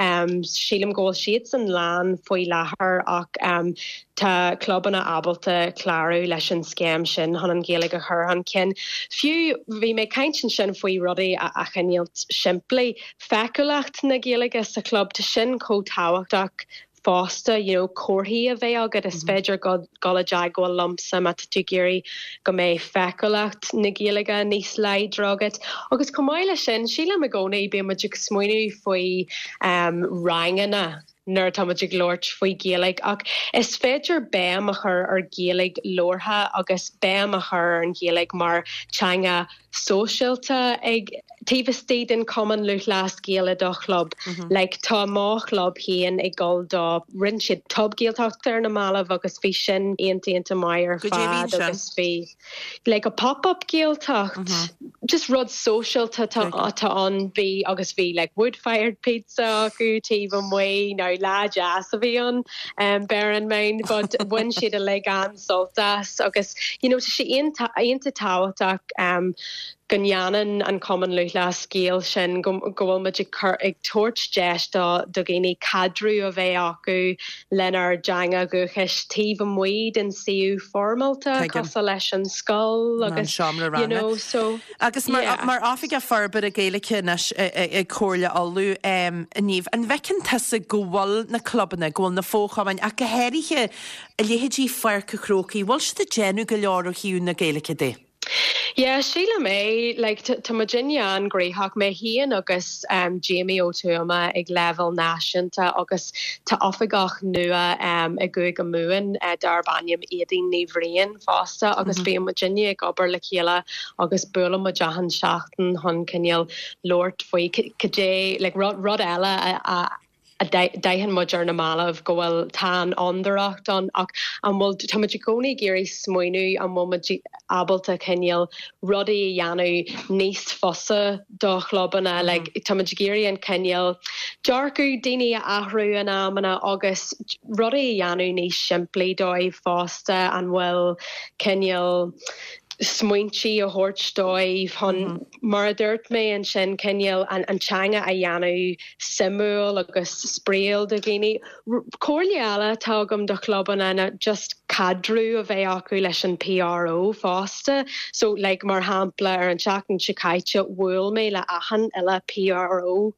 sílam ggóil siad san lán faoi láthair ach tá clubbanna abalta chláú leis an scéim sin hon an géalaigh a chur an cin. Fiú bhí mé caiintin sin faoi rudaí a chaníalt siimplí feculacht na géalaige sa club tá sin cótáhachtach fásta, cuathaí a bheith agad is féidir gola deagháil lumpsam a tú géirí go mé feculacht na géalaige níos leidragad. Agus comáile sin síla a gcónaí bí muidir smuoinú faoi rangana. Nuair táidir glóirt faoi géalaigh ach is féidir béam a chur ar géalaigh lórtha agus béam a chur an géalaigh mar teanga sóisialta ag TVSD den common lucht last géala do club tá má club híon ag gáil do rinn siad tub géalteachtar na málamh agus bhí sin aontaíonnta maiar fad agus bhí a pop-up géalteacht just rud sóisialta tá an bhí agus bhí wood-fired pizza acu tíh an mhaí ná lá jazz a bhí an bear in mind but bhain siad a an soltas agus sé aonta táhachtach Gunyanan an common lucht last scéal sin gohfuil muidir chur ag tuairt deis do géine cadrú a bheith acu lenar deanga guchas tíh muid in siú formalta cos leis an scoil agus so agus mar áfik a farbe a géile cinnis ag cóirle alú níomh an bhecin tusa gohfuil na clubbanna gohfuil na fóchamin a go héirithe a léhétí fearcha crócaí bhil si a déanú go leor hiún na géalacha dé. Síla mé tá Virginia an gréthach mé híon agus Jamie O'Tuama ag level náisiúnta agus tá ofaigach nua a go go muin dar baniam éadín ní bhríon fásta agus bí Virginia ag obair le chéile agus bula mo dehan seachtain hon cinneal Lord faoi cadé rud eile a daihan muidir na málamh go bhfuil tá andaracht an bhfuil táidir gcónaí géirí smuoinú an bhfuil abalta cinneal rudaí dheanú níos fosa do chlubbanna táidir géirí an cinneal dearcú daoine a athrú an amana agus rudaí dheanú níos siimplí dóibh fásta an bhfuil cinneal smuintí a hortdóibh hon mar dúirt mé an sin cinneal an teanga a dhéanú simúil agus spréal do géine. Cóirleala tágam do clubban ana just cadrú a bheith acu leis an PRO fásta. So like mar hampla ar an seachtain sicaite bhfuil mé le ahan eile PRO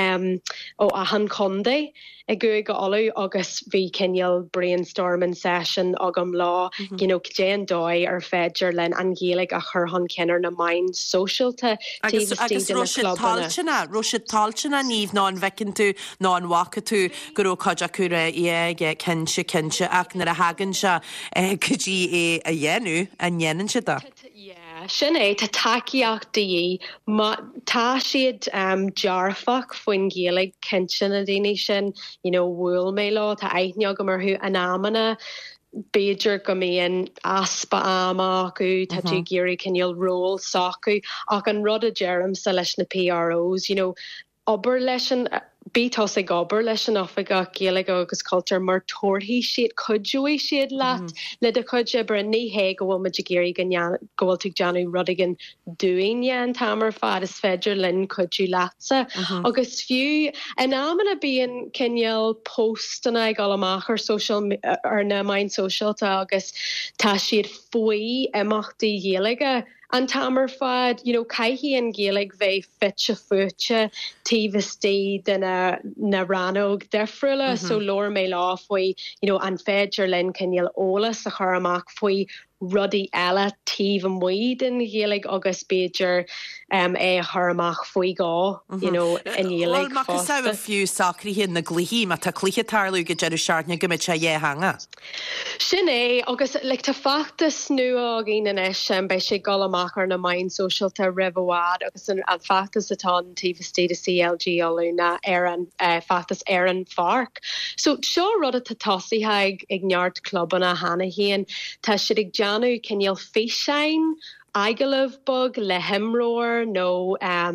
ó ahan condé. I go go olú agus bhí cinneal brainstorming session agam lá, céan dói ar féidir len an Gaelic a chur hon cinnar na main socialta. Agus Roisid talchana níomh ná an bhecinn tú ná an wacha tú gurú coide cura ige cinse ach nar a hagann se cudí é a dhéanú a dhéanann se da. Sin é tá takeíachtaí tá siad dearfach faoin Gaelic cinsin a daine sin bhfuil mé lá tá aithne go marthú an amana Beidir go míon aspa ama acu tá tú géirí cinneal ról sacu ach an rud a Jerem sa leis na PROs, obair leis an bítás ag obair leis an ofiga Gaeilge agus cultúr mar torthaí siad cudúí siad leat le de chuide bre níhé go bhfuil muidir géirí gohfuil tú deanú rudigan dúine an tamar fad is féidir linn cudú leatsa agus fiú an amana bíon cinneal postanna ag gálamach ar na main socialta agus tá siad faoi imachtaí Gaeilge. An tamar fad, caihi an Gaelic bheith fitse fute tíhistí na ranog defriúla, so lór mé lá faoi, an féidir linn cinneal ólas a chur amach faoi rudí eile tíh an muid in Gaelic agus Beidir é chur amach faoi gá, in Gaelic. Well, mach sa fiú sacrí hin na glihí, ma tá clíthe tarlú go jeú seartne gomit se dhé hanga. Sin é, agus tá fachtas nua a gine is bei sé golamach ar na main socialta rihhád agus an fachtas atá tíhistí de CLG alúna ar an fachtas ar an farc. So seo rud a tatásí ag neart clubban a hana hían tá siad ag Janu cinneal féisein aigelah bug le himróir nó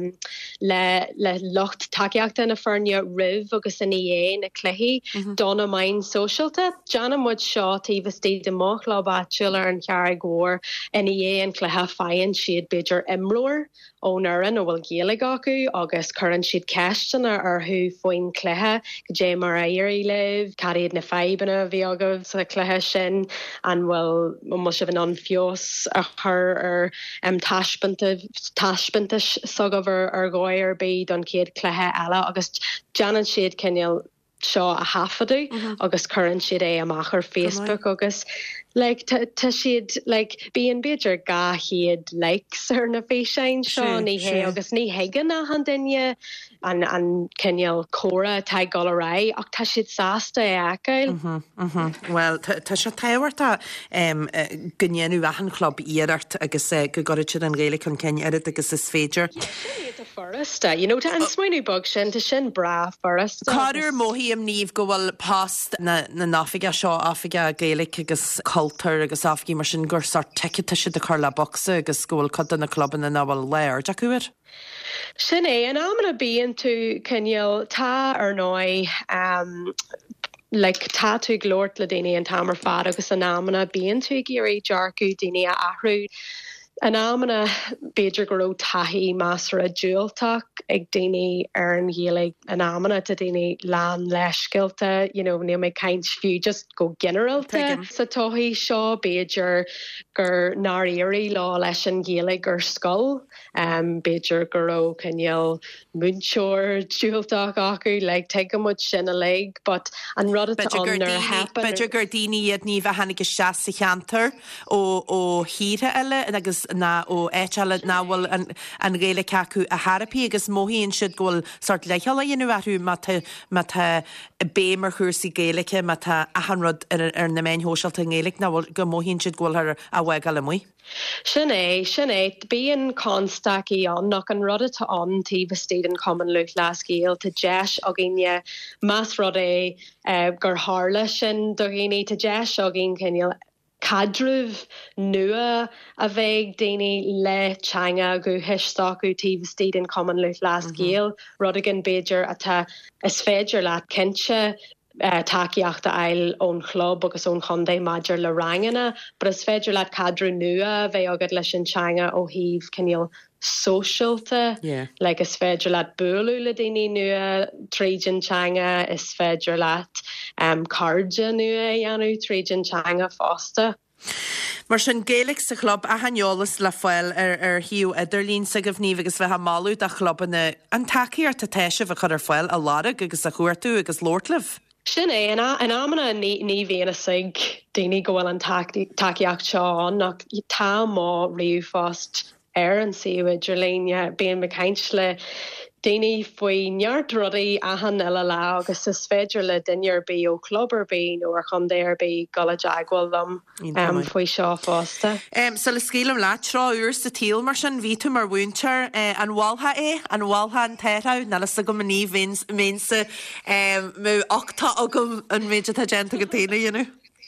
le locht takeíachta na fearne rih agus in é na cluichí donna main socialta. Janam mud seo tíhistí de moch lá báisiúil ar an chear góir in é an cluiche fain siad Beidir imróir ón an ó bhfuil Gaeilge acu agus churann siad ceistan ar thu faoin cluiche go dé mar éirí leh cariad na feibanna bhí agah sa cluiche sin an bhfuil mu sibh an fios a chur ar taispeanta sagabhar ar gáir bé don céad cluiche eile agus Janan siad cinneal seo a hafadú agus churann siad é amach ar Facebook agus tá siad bíon Beidir gahiad likes ar na féisein seo ní hé agus ní heigen a han duine an cinneal córa tá golará ach tá siad sásta acail. Well, tá se táhairta gnéanú ahan club íart agus go goid an Gaelic an Kenya agus is féidir. Foresta, tá an smaoinú bug sin tá sin bra foresta. Cáidir móhíam níomh go bhfuil past na náfiga seo áfiga Gaelic agus cultúr agus áfgaí mar sin gur sort teicete siad a chur le boxa agus scóil cad na clubban na bhfuil léir deacuir? Sin é an amna bíon tú cinneal tá ar nói tá tú glóirt le daine an tamar fad agus an amna bíon tú géirí dearcú daine a ahrú. An amna Beidir go raibh taithí measar a dúilteach ag daoine ar an Gaeilge an amna tá daoine lean leiscilta, ní mé caint fiú just go generalta. Sa tóthaí seo Beidir gur náirí lá leis an Gaeilge gur scoil, Beidir go raibh cinneal múnseoir dúilteach acu te go muid sin a le, but an rud atá anar happen. Beidir gur daoine iad ní bheith hanig 60 cheantar ó híre eile agus na ó éile náhfuil an réile ceacu a Harpaí agus móhíonn siad ghfuil sort leicheala dhéanú athú má bémar chuirsaí Gaeilge má tá ahanrod ar na main hóseilta Gaeilge náhfuil go móhíonn siad ghfuil ar a bhhaig mu. Sin é, bíon constaí an nach an rud atá an tíhistí an Common Luch lascíal tá deis a gine más rud é gur hála sin do gine tá deis a gin cinneal cadrúh nua a bheith daoine le teanga go hiisteachú tíhistí an Common Luch lascíal, rudigan Beidir atá is féidir leat cinse takeíachta eil ón club agus ón chundé maidir le rangana, but is féidir le cadrú nua bheith agad leis an teanga ó híh cinneal socialte, like is féidir le búlú le daoine nua trídin teanga, is féidir le cardja nua anú trídin teanga fásta. Mar sin Gaelic sa club a hanolalas le foiil ar hiú idirlín sa gomhníomh agus bheit malú a clubbanna an takeí ar tatéise bh chud ar foiil a lára agus a chuirtú agus Lordlih. Sin é an amna ní bhíana sig daoine gohfuil an takeíocht seán nach tá má riú fást ar an siú idirlíne bíon me caint le daoine faoi neart rudaí ahan eile le agus is féidir le duine bí ó club ar bí nó ar chundé ar bí gala deagháil lom faoi seo fásta. So le scílam le trá úr sa tíl mar sin vítu mar bhúntear an bháiltha an bháiltha an teirá na sa go maní ménsa mú 8 agam an méide tá genta go téine dhéanú.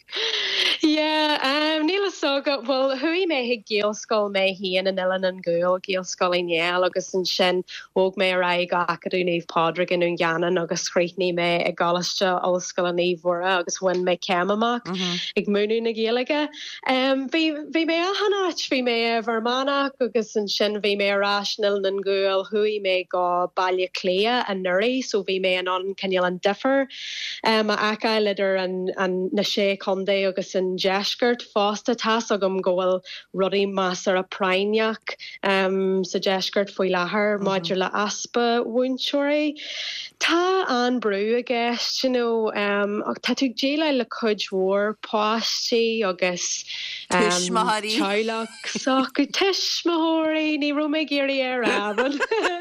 Níl soga well hui mé hi géalscoil mé hían an Ellen an gúil géalscoil inéal agus an sin óg mé ra gaú níomh pádra gan ún ganan agus chríithní mé ag galiste óscoil an níomhhra agus bhain mé ceamach ag múnú na géalaige. Bhí mé a hanát bhí mé bharmánach agus an sin bhí mé ráisnil an gúil hui mé go bailile clia an nuirí so bhí mé an cinneal an difer a aca lidir an na sé condé agus an jeisgurt fásta tas agam gohfuil rudaí más ar a prainneach sa jeisgurt faoi láthair maidir le aspa bhainteoirí. Tá an brú a gceist, tá tú déile le cudhór páistí agus teilech go teismathirí ní ru mé géirí ar aban.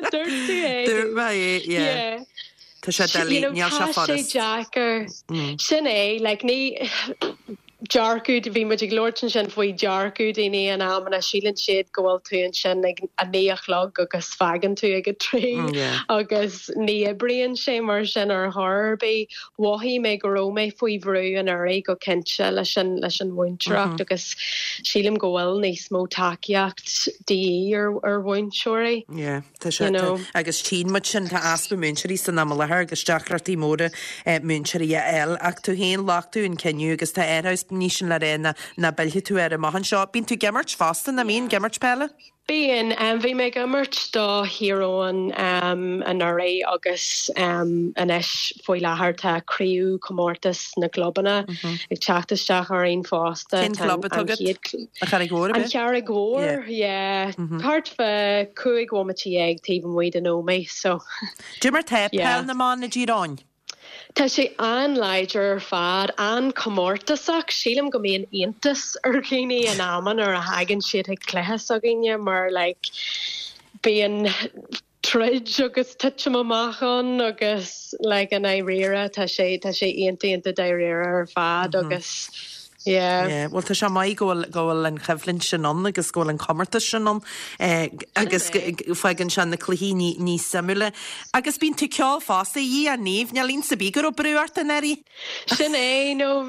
Tá sé dalíneal se fadas. Jackar sin é le ní jarcúd bhí muidir glóirtin sin faoi jarcúd daoine an amna sílann siad gohfuil tú an sin ag a níochlog agus fagan tú ag a trí agus ní bríonn sé mar sin ar thbí wahí mé go rómé faoi bhrú an airí go cinse leis an bhainteoireacht agus sílim go bhfuil níos mó takeíocht daí ar bhainteoirí. Tá sé agus tí mu sin tá aspa múnseirí san am lethir agus deachratí móra múnseirí eil ach tú héon lachtú in ceniu agus tá airhaus nísin le réna na beilthe tú ar a mahan seo. Bín tú gemmart fástan na mín gemmart pelle? Bíon bhí mé gemmart dá hiróin an aré agus an is foioi láthair tá críú commórtas na clubbanna ag teachtasteach ar aon fásta. Cén clubba tugad? A Charigóir? An Charigóir, Cart fe cuaig gomatí ag tíomh muid an ómé, so. Dimar te pell na má na ddíráin? Tá sé an leidir fad an commórtasach sílam go mbeon aontas ar chéine an aman ar a hagann siad ag cléthes a gine mar bíon trid agus tuite amachchan agus an éire tá sé aonanta d'éire ar fad agus. Well tá se mai ggóil an cheflinn sinón agus ggóil an commarta sinón agus fegann se na chluhí ní samúile. Agus bín tú ceáil fásta í a níomh ne lín sa bígur ó breúart an éirí? Sin é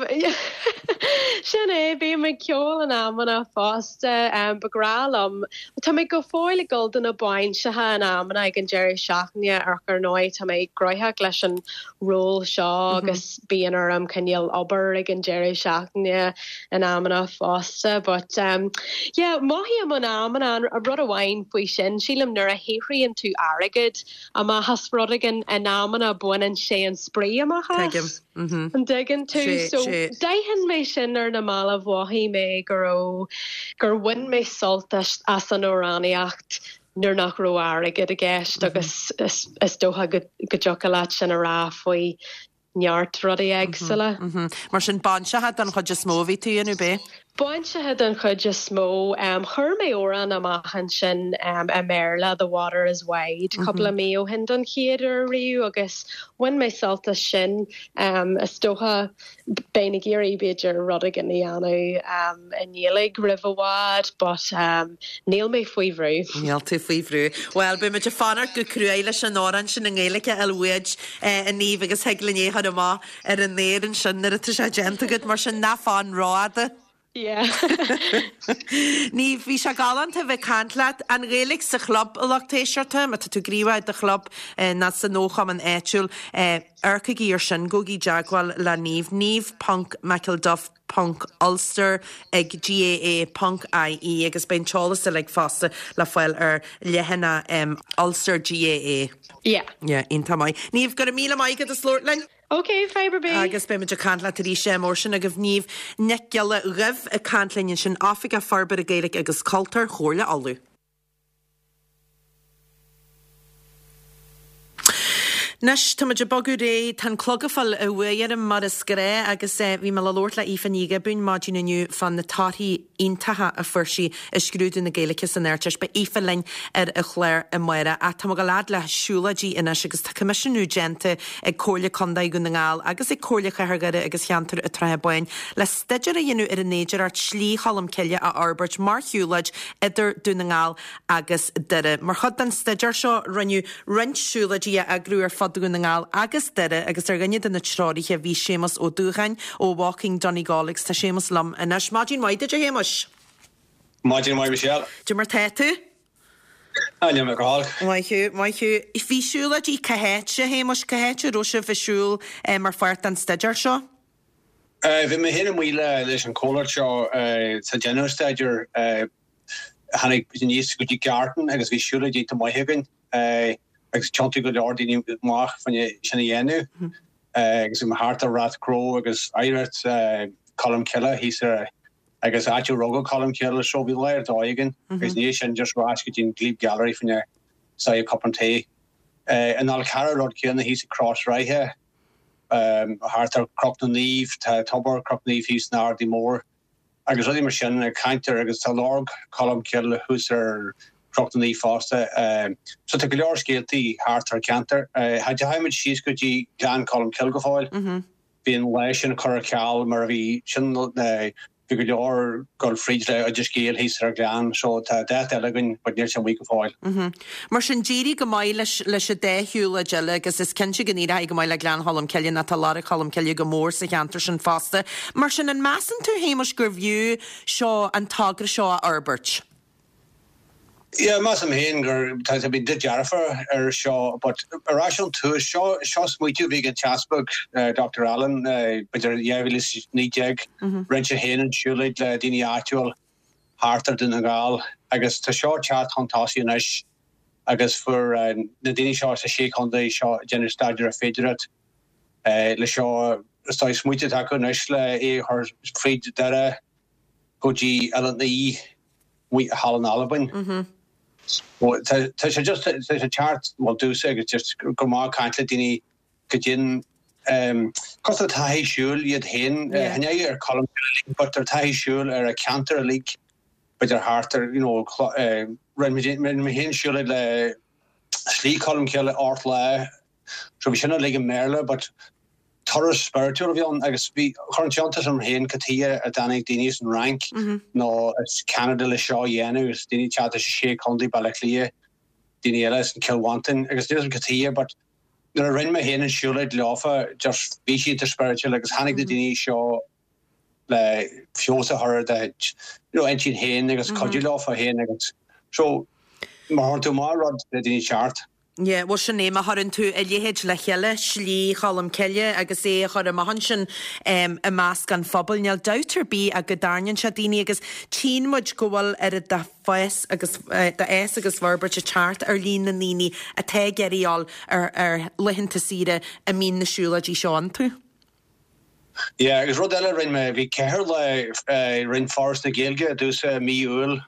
sin é bí me ceol an ammanna fásta bagrálam. Tá mé go fáil gold an a bain se ha an ammanna ag an Jerry Shaachne ar gur nóid tá mé groithe leis an ról seo agus bíanar am cinneal obair ag an Jerry Shaachne an ammanna fásta, but maihí am an ammanna a rud a bhain faoi sin sílam nuair a héhraíonn tú airigid a má has rudagan an ammanna buinan sé an spré amachchas. An digan tú so daihan mé sin ar na mála bhhaí mé gur bhain mé soltas as an óráníocht nuair nach ró airigid a gceist agus is dótha go jocalat sin a rá faoi neart rudaí agsala. Mar sin bansathe an chud smóhí tú inú bé? Bansathe an chud smó chur mé óran amachchan sin a Merla, The Water is Wide, coupla mé ó hin don chéidir riú agus bhain mé salta sin is dótha béna géirí beidir rudagan í anú in nílig rihhád, but níl mé faoi bhrú. Níl tú faoi bhrú. Well, bu meidir fanar go cruúile sin áran sin an ggéalacha elhuiid a níomh agus heaglanéad má ar an néan sin ar a sé genta go mar sin na fáin ráda. Ní bhí se galanta bheith cantlaat an rélik sa club a lachtéisiirte, a tú gríhaid a club na san nócham an éitiúil Urca gíir sin gogi jaagwal le níomh punk McIlduff punk Ulster ag GAA punk IE agus ben cholas le fasta le foiil lehanna Ulster GAA. Yeah, inta mai. Níomh gur a míle maigad a slórtlein? Okay, Fiber Bay. Agus be meidir cantla tarí sé mór sin a go bhníomh neceala rih a cantlainn sin áfik a farbar a Gaelic agus cultar chóirle alú. Nes tá meidir bagú ré tan clogafal a bhuiar mar a sgré agus bhí me le lórt le ífaníige bún máidín aniu fan na táthí intathe a fuirsí a scrúdú na Gaelicus an airteis be ífalein a chléir a muire a tá go lád le siúladí inas agus tá commissionú gente ag cóirle condaí go na ngáil agus ag cóirle chathgada agus cheantar a trethe buin le steidir a dhéanú ar a néidir art slí chalam ceile a Arbert mar hiúlaid idir dú na ngáil agus deire. Mar chud den steidir seo rinne rinsúladí a grúar fad go na ngáil agus deire agus ar gannne den na tráirithe bhí sémas ó dúchain ó Walking Donegalix tá sémas lam inas. Máidín maidide a hémas? Máidín mai Michelle. Dú mar tétu? Aine me gáil. Maiú. I fhísúladí cahéite hémas cahéite roise bhisiúil mar fart an steidir seo? Bhí me héna mhuiile leis an cóir seo sa general staidir hanig níos gotí gartan agus bhí siúladí tá maithegann agus teantaí go leordíní mách fan sinna dhéanú agus im hart a rat cro agus airet colm killa hís agus atú rogo colm killa seo bhí leir dáigen agus níos sin just rás go tín glíb gallery fan sa copanté an al carrod céanna hís a cross raithe hart ar crop na níomh tá tobar crop níomh hís ná dí mór agus ruí mar sin caiintear agus tá lorg colm killa hús ar Proctony Foster, so the Galore Scalty, Harter Canter, had you haimid she's good ye Glan Column Kilgafoil, being Lash and Curacal, Murray, Shin, Galore, Goldfried, I just gale, he's her Glan, so that elegant, but near some week of oil. Martian Jiri Gamilish, Lishade, Hula Jelligus, is Kenchiganida, Gamila Glan Hollam Kelly, Natalara Column Kelly Gamore, Secanterson Foster, Martian and Masson to Hamish Gurview, Shaw and Tagra Shaw Arbert. Yeah, massam hénger tá be dit jarfer seo, but rational to seo smuitiú vegan Chasburg, Dr. Allen, bitter jevilis níjeg, Renche héan siúleid le dini actual hartar den nagal, agus tá seo chat hantáí is, agus for na dini seo a sé chundé seo general stadier a féidirat, le seo sta smuite take is le é haar frid dere goji LNI we Hallan Alabin. Just a chart will do so. It's just go more can't dini kajin cos the Thai shul yet hen and yeah column but their Thai shul are a counter league but their harter run me hen shul le slee column kill ortla so we shouldn't like a merle but Torres spiritual of yon I guess be current some hen katia a Danny Dennis and rank no it's Canada le Shaw Yenu is Dini chat is Shea Condi Balaclia Dini Ellis and Kilwanton I guess there's katia but there are rin my hen and Shulid Lofa just be the spiritual like Hanig the Dini Shaw le Fiosa her that engine hen I guess Lofa hen I guess so more tomorrow the Dini chart. Yeah, was sin néma harin tú a léhéid le cheile slí chalam ceile agus é chur a mahansin a más gan fphobal neal dautar bí a go darnean se daoine agus tí muid gohfuil ar a da fes agus da es agus bharbert a chart ar lín na níní a te geiríáil ar lehinnta síre a mín na siúladí seán tú. Yeah, agus rud eile rin me bhí ceir le rin forest na Gaeilge dús mí úil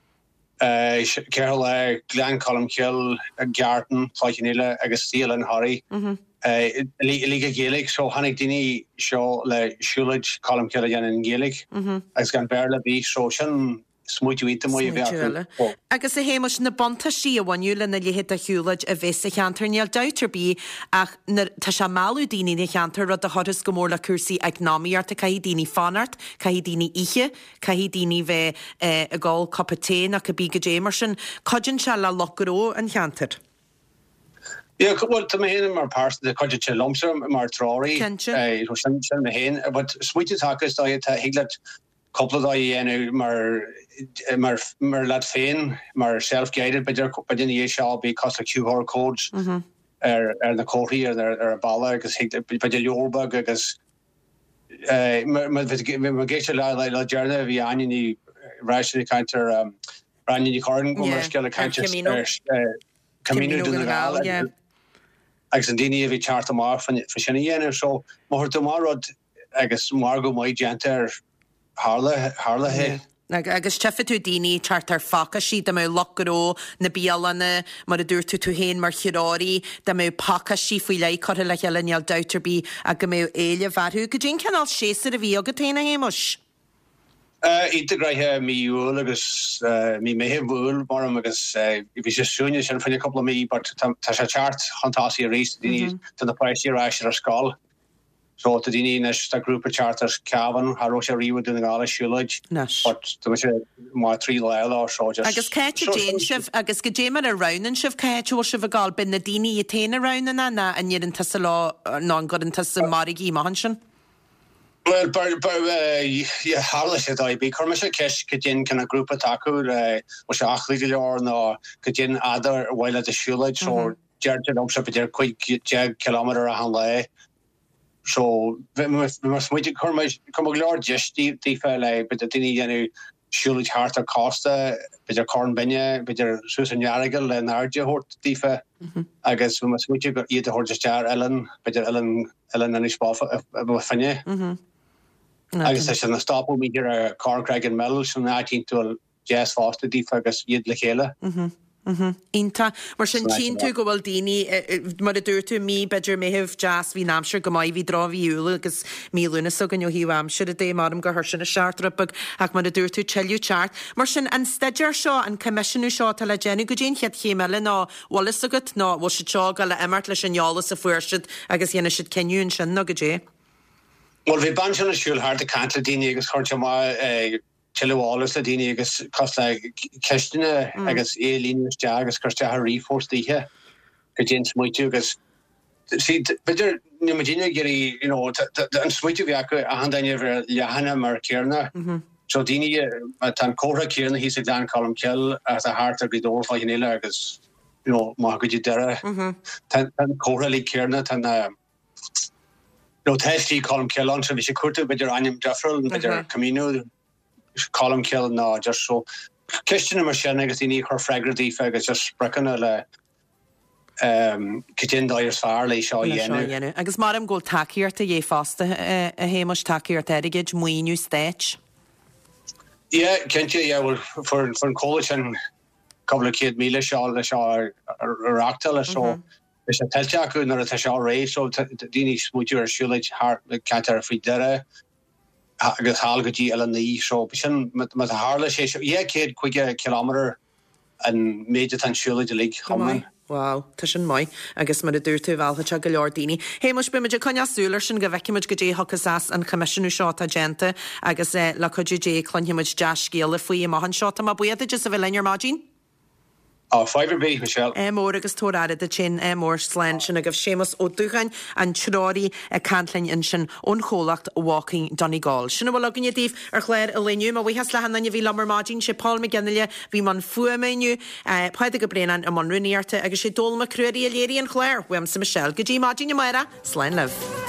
Carol Glen Column Kill Garden Flakinilla agus Steel and Harry Liga Gaelic so Hanig Dini show le Shulage Column Kill again in Gaelic as gan Berla be so sin smuitiú ite mo agus a hémas na bonta sí a bhainúla na léhéad a hiúlaid a bhés a cheantar neal dautar bí ach tá se máú daoine na cheantar rud a choras go mór le cuasaí ag náíart a caihí daoine fanart, caihí daoine ihe, caihí daoine bheith a gáil copaté nach go bí go dé mar sin codann se le lochró an cheantar. Yeah, well, to me, mar part the cottage lumsum, mar trori, sin me hen, but sweet attackers, I higlet couple of dhéanú mar laat féin mar self-guided beidir ní seo bí cos a QR codes na cóirí ar a balla agus beidir leorbag agus géiste le dearna bhí aine ráisií caiintear Brandon Corn go mar skill Camino de Gal agus an daine bhí chart amach fa sinna dhéanamh so mar marrod agus margo mai gentar Harla agus tefa tú daoine chartar faca siad am locharó na bíalanna mar a dúirtu tú héin mar chiráí de mé paca sí faoi le chu le healaneal deuterbí a go mé éile bharthú go dtíon canál séar a bhí agad téna héimeis. Ite graithe míúil agus mí méhé bhúil mar agus bhí sé súne sin fanne couple mí, but tá sé chart hantáí a rééis daoine tan na páisiráis ar scáil. So the dini is the group of charters Cavan, Harosha Rewood in the Gala Shulage. But there was my 3 Lyle or so just. Agus Ketch Jane Shiv, Agus Gajama around and Shiv Ketch or Shiv a gal bin the dini attain around and you're in Tessala non good in Tessa Marigi Mahanshan. Well, yeah, Harlish at IB. Cormisha Kesh Kajin can a group of taco, was Achli or no Kajin other while at the Shulage or Jerton up up there quick kilometre a hand. So we must come a glad just the fella, but the dini yanu Shulage Harta Costa, but your corn benya, but your Susan Yarrigal and Arja Hort Tifa. I guess we must eat the horse star Ellen, but your Ellen and Ishbafa Fanya. I guess I should stop with me here a car Craig and Mells from 19 to Jazz Foster Tifa, I guess you'd like Inta mar sin tín tú go bhfuil daoine mar a dúirtú mí beidir métheh jazz hí námseir go maiid hí drá bhíúla agus mílúna so gan híh amseir a dé marm go thusin na seaartrapag ach mar a dúirtú teilú teart mar sin an staidir seo an commissionú seo tal le déanú go dtíon chead chéimeile ná bhlas agat ná bhil si teo gal le immart leis an neálas a fuirsid agus dhéana siad ceniún sin ná go dé. Well, bhí ban sin na siúil hard a cantla daoine agus chuirte má Chilwallace the dini agus costa kestine agus líneas de agus costa harí fórstíthe go dén smuitiú agus sí beidir na Virginia geri an smuitiú bhí a handaine bhar lehanana mar céarna so dini tan córa céarna hí a Dan colm ceall as a hart a gridór fa hinile agus má go deire tan córa lí céarna tan testí colm ceall an so bhí sé cuatú beidir aim defriil beidir Camino column kill no just so Christian mar sin agus ní chu freigradaí agus just brecanna le Kitchen Dyers far lei seo dhéanú. Agus mar am ggóil takeíart a dhé fásta a héimeis takeíart airigid muoinú stéit. Yeah, kent you well for an college and couple of kid míle seo le seo arachta le so is a telteachú nar a tá seo ré so daoine smuitiú ar siúlaid cantar a fao deire agus hálgadí LNI so sin mat a hála sé céad chuige kilometer an méide tan siúla de lig choman. Wow, tá sin mai agus mar a dúirtú bhilcha go leor daoine. Héimeis bimiid coneasúlar sin go bhheiciimiid go dé hochas as an commissionú seo a gente agus le chuidir dé clonimiid deas céala faoi mahan seo a buiad just a bheith lear mágin? Fiber B, Michelle. Mór agus tóráide de sin mór slein sin a goh sémas ó dúchain an tróí a cantlainn in sin ón cholacht walking Donegal. Sinna bhfuil agan díh ar chléir a léniu, a bhuihas lehanna bhí lamar mágin sé Paul McGinnille bhí man fuaméniu páide go bréan am an runíarte agus sé dulma cruirí a léirí an chléir, bhuiam sa Michelle go dtí mágin maira, slein leh.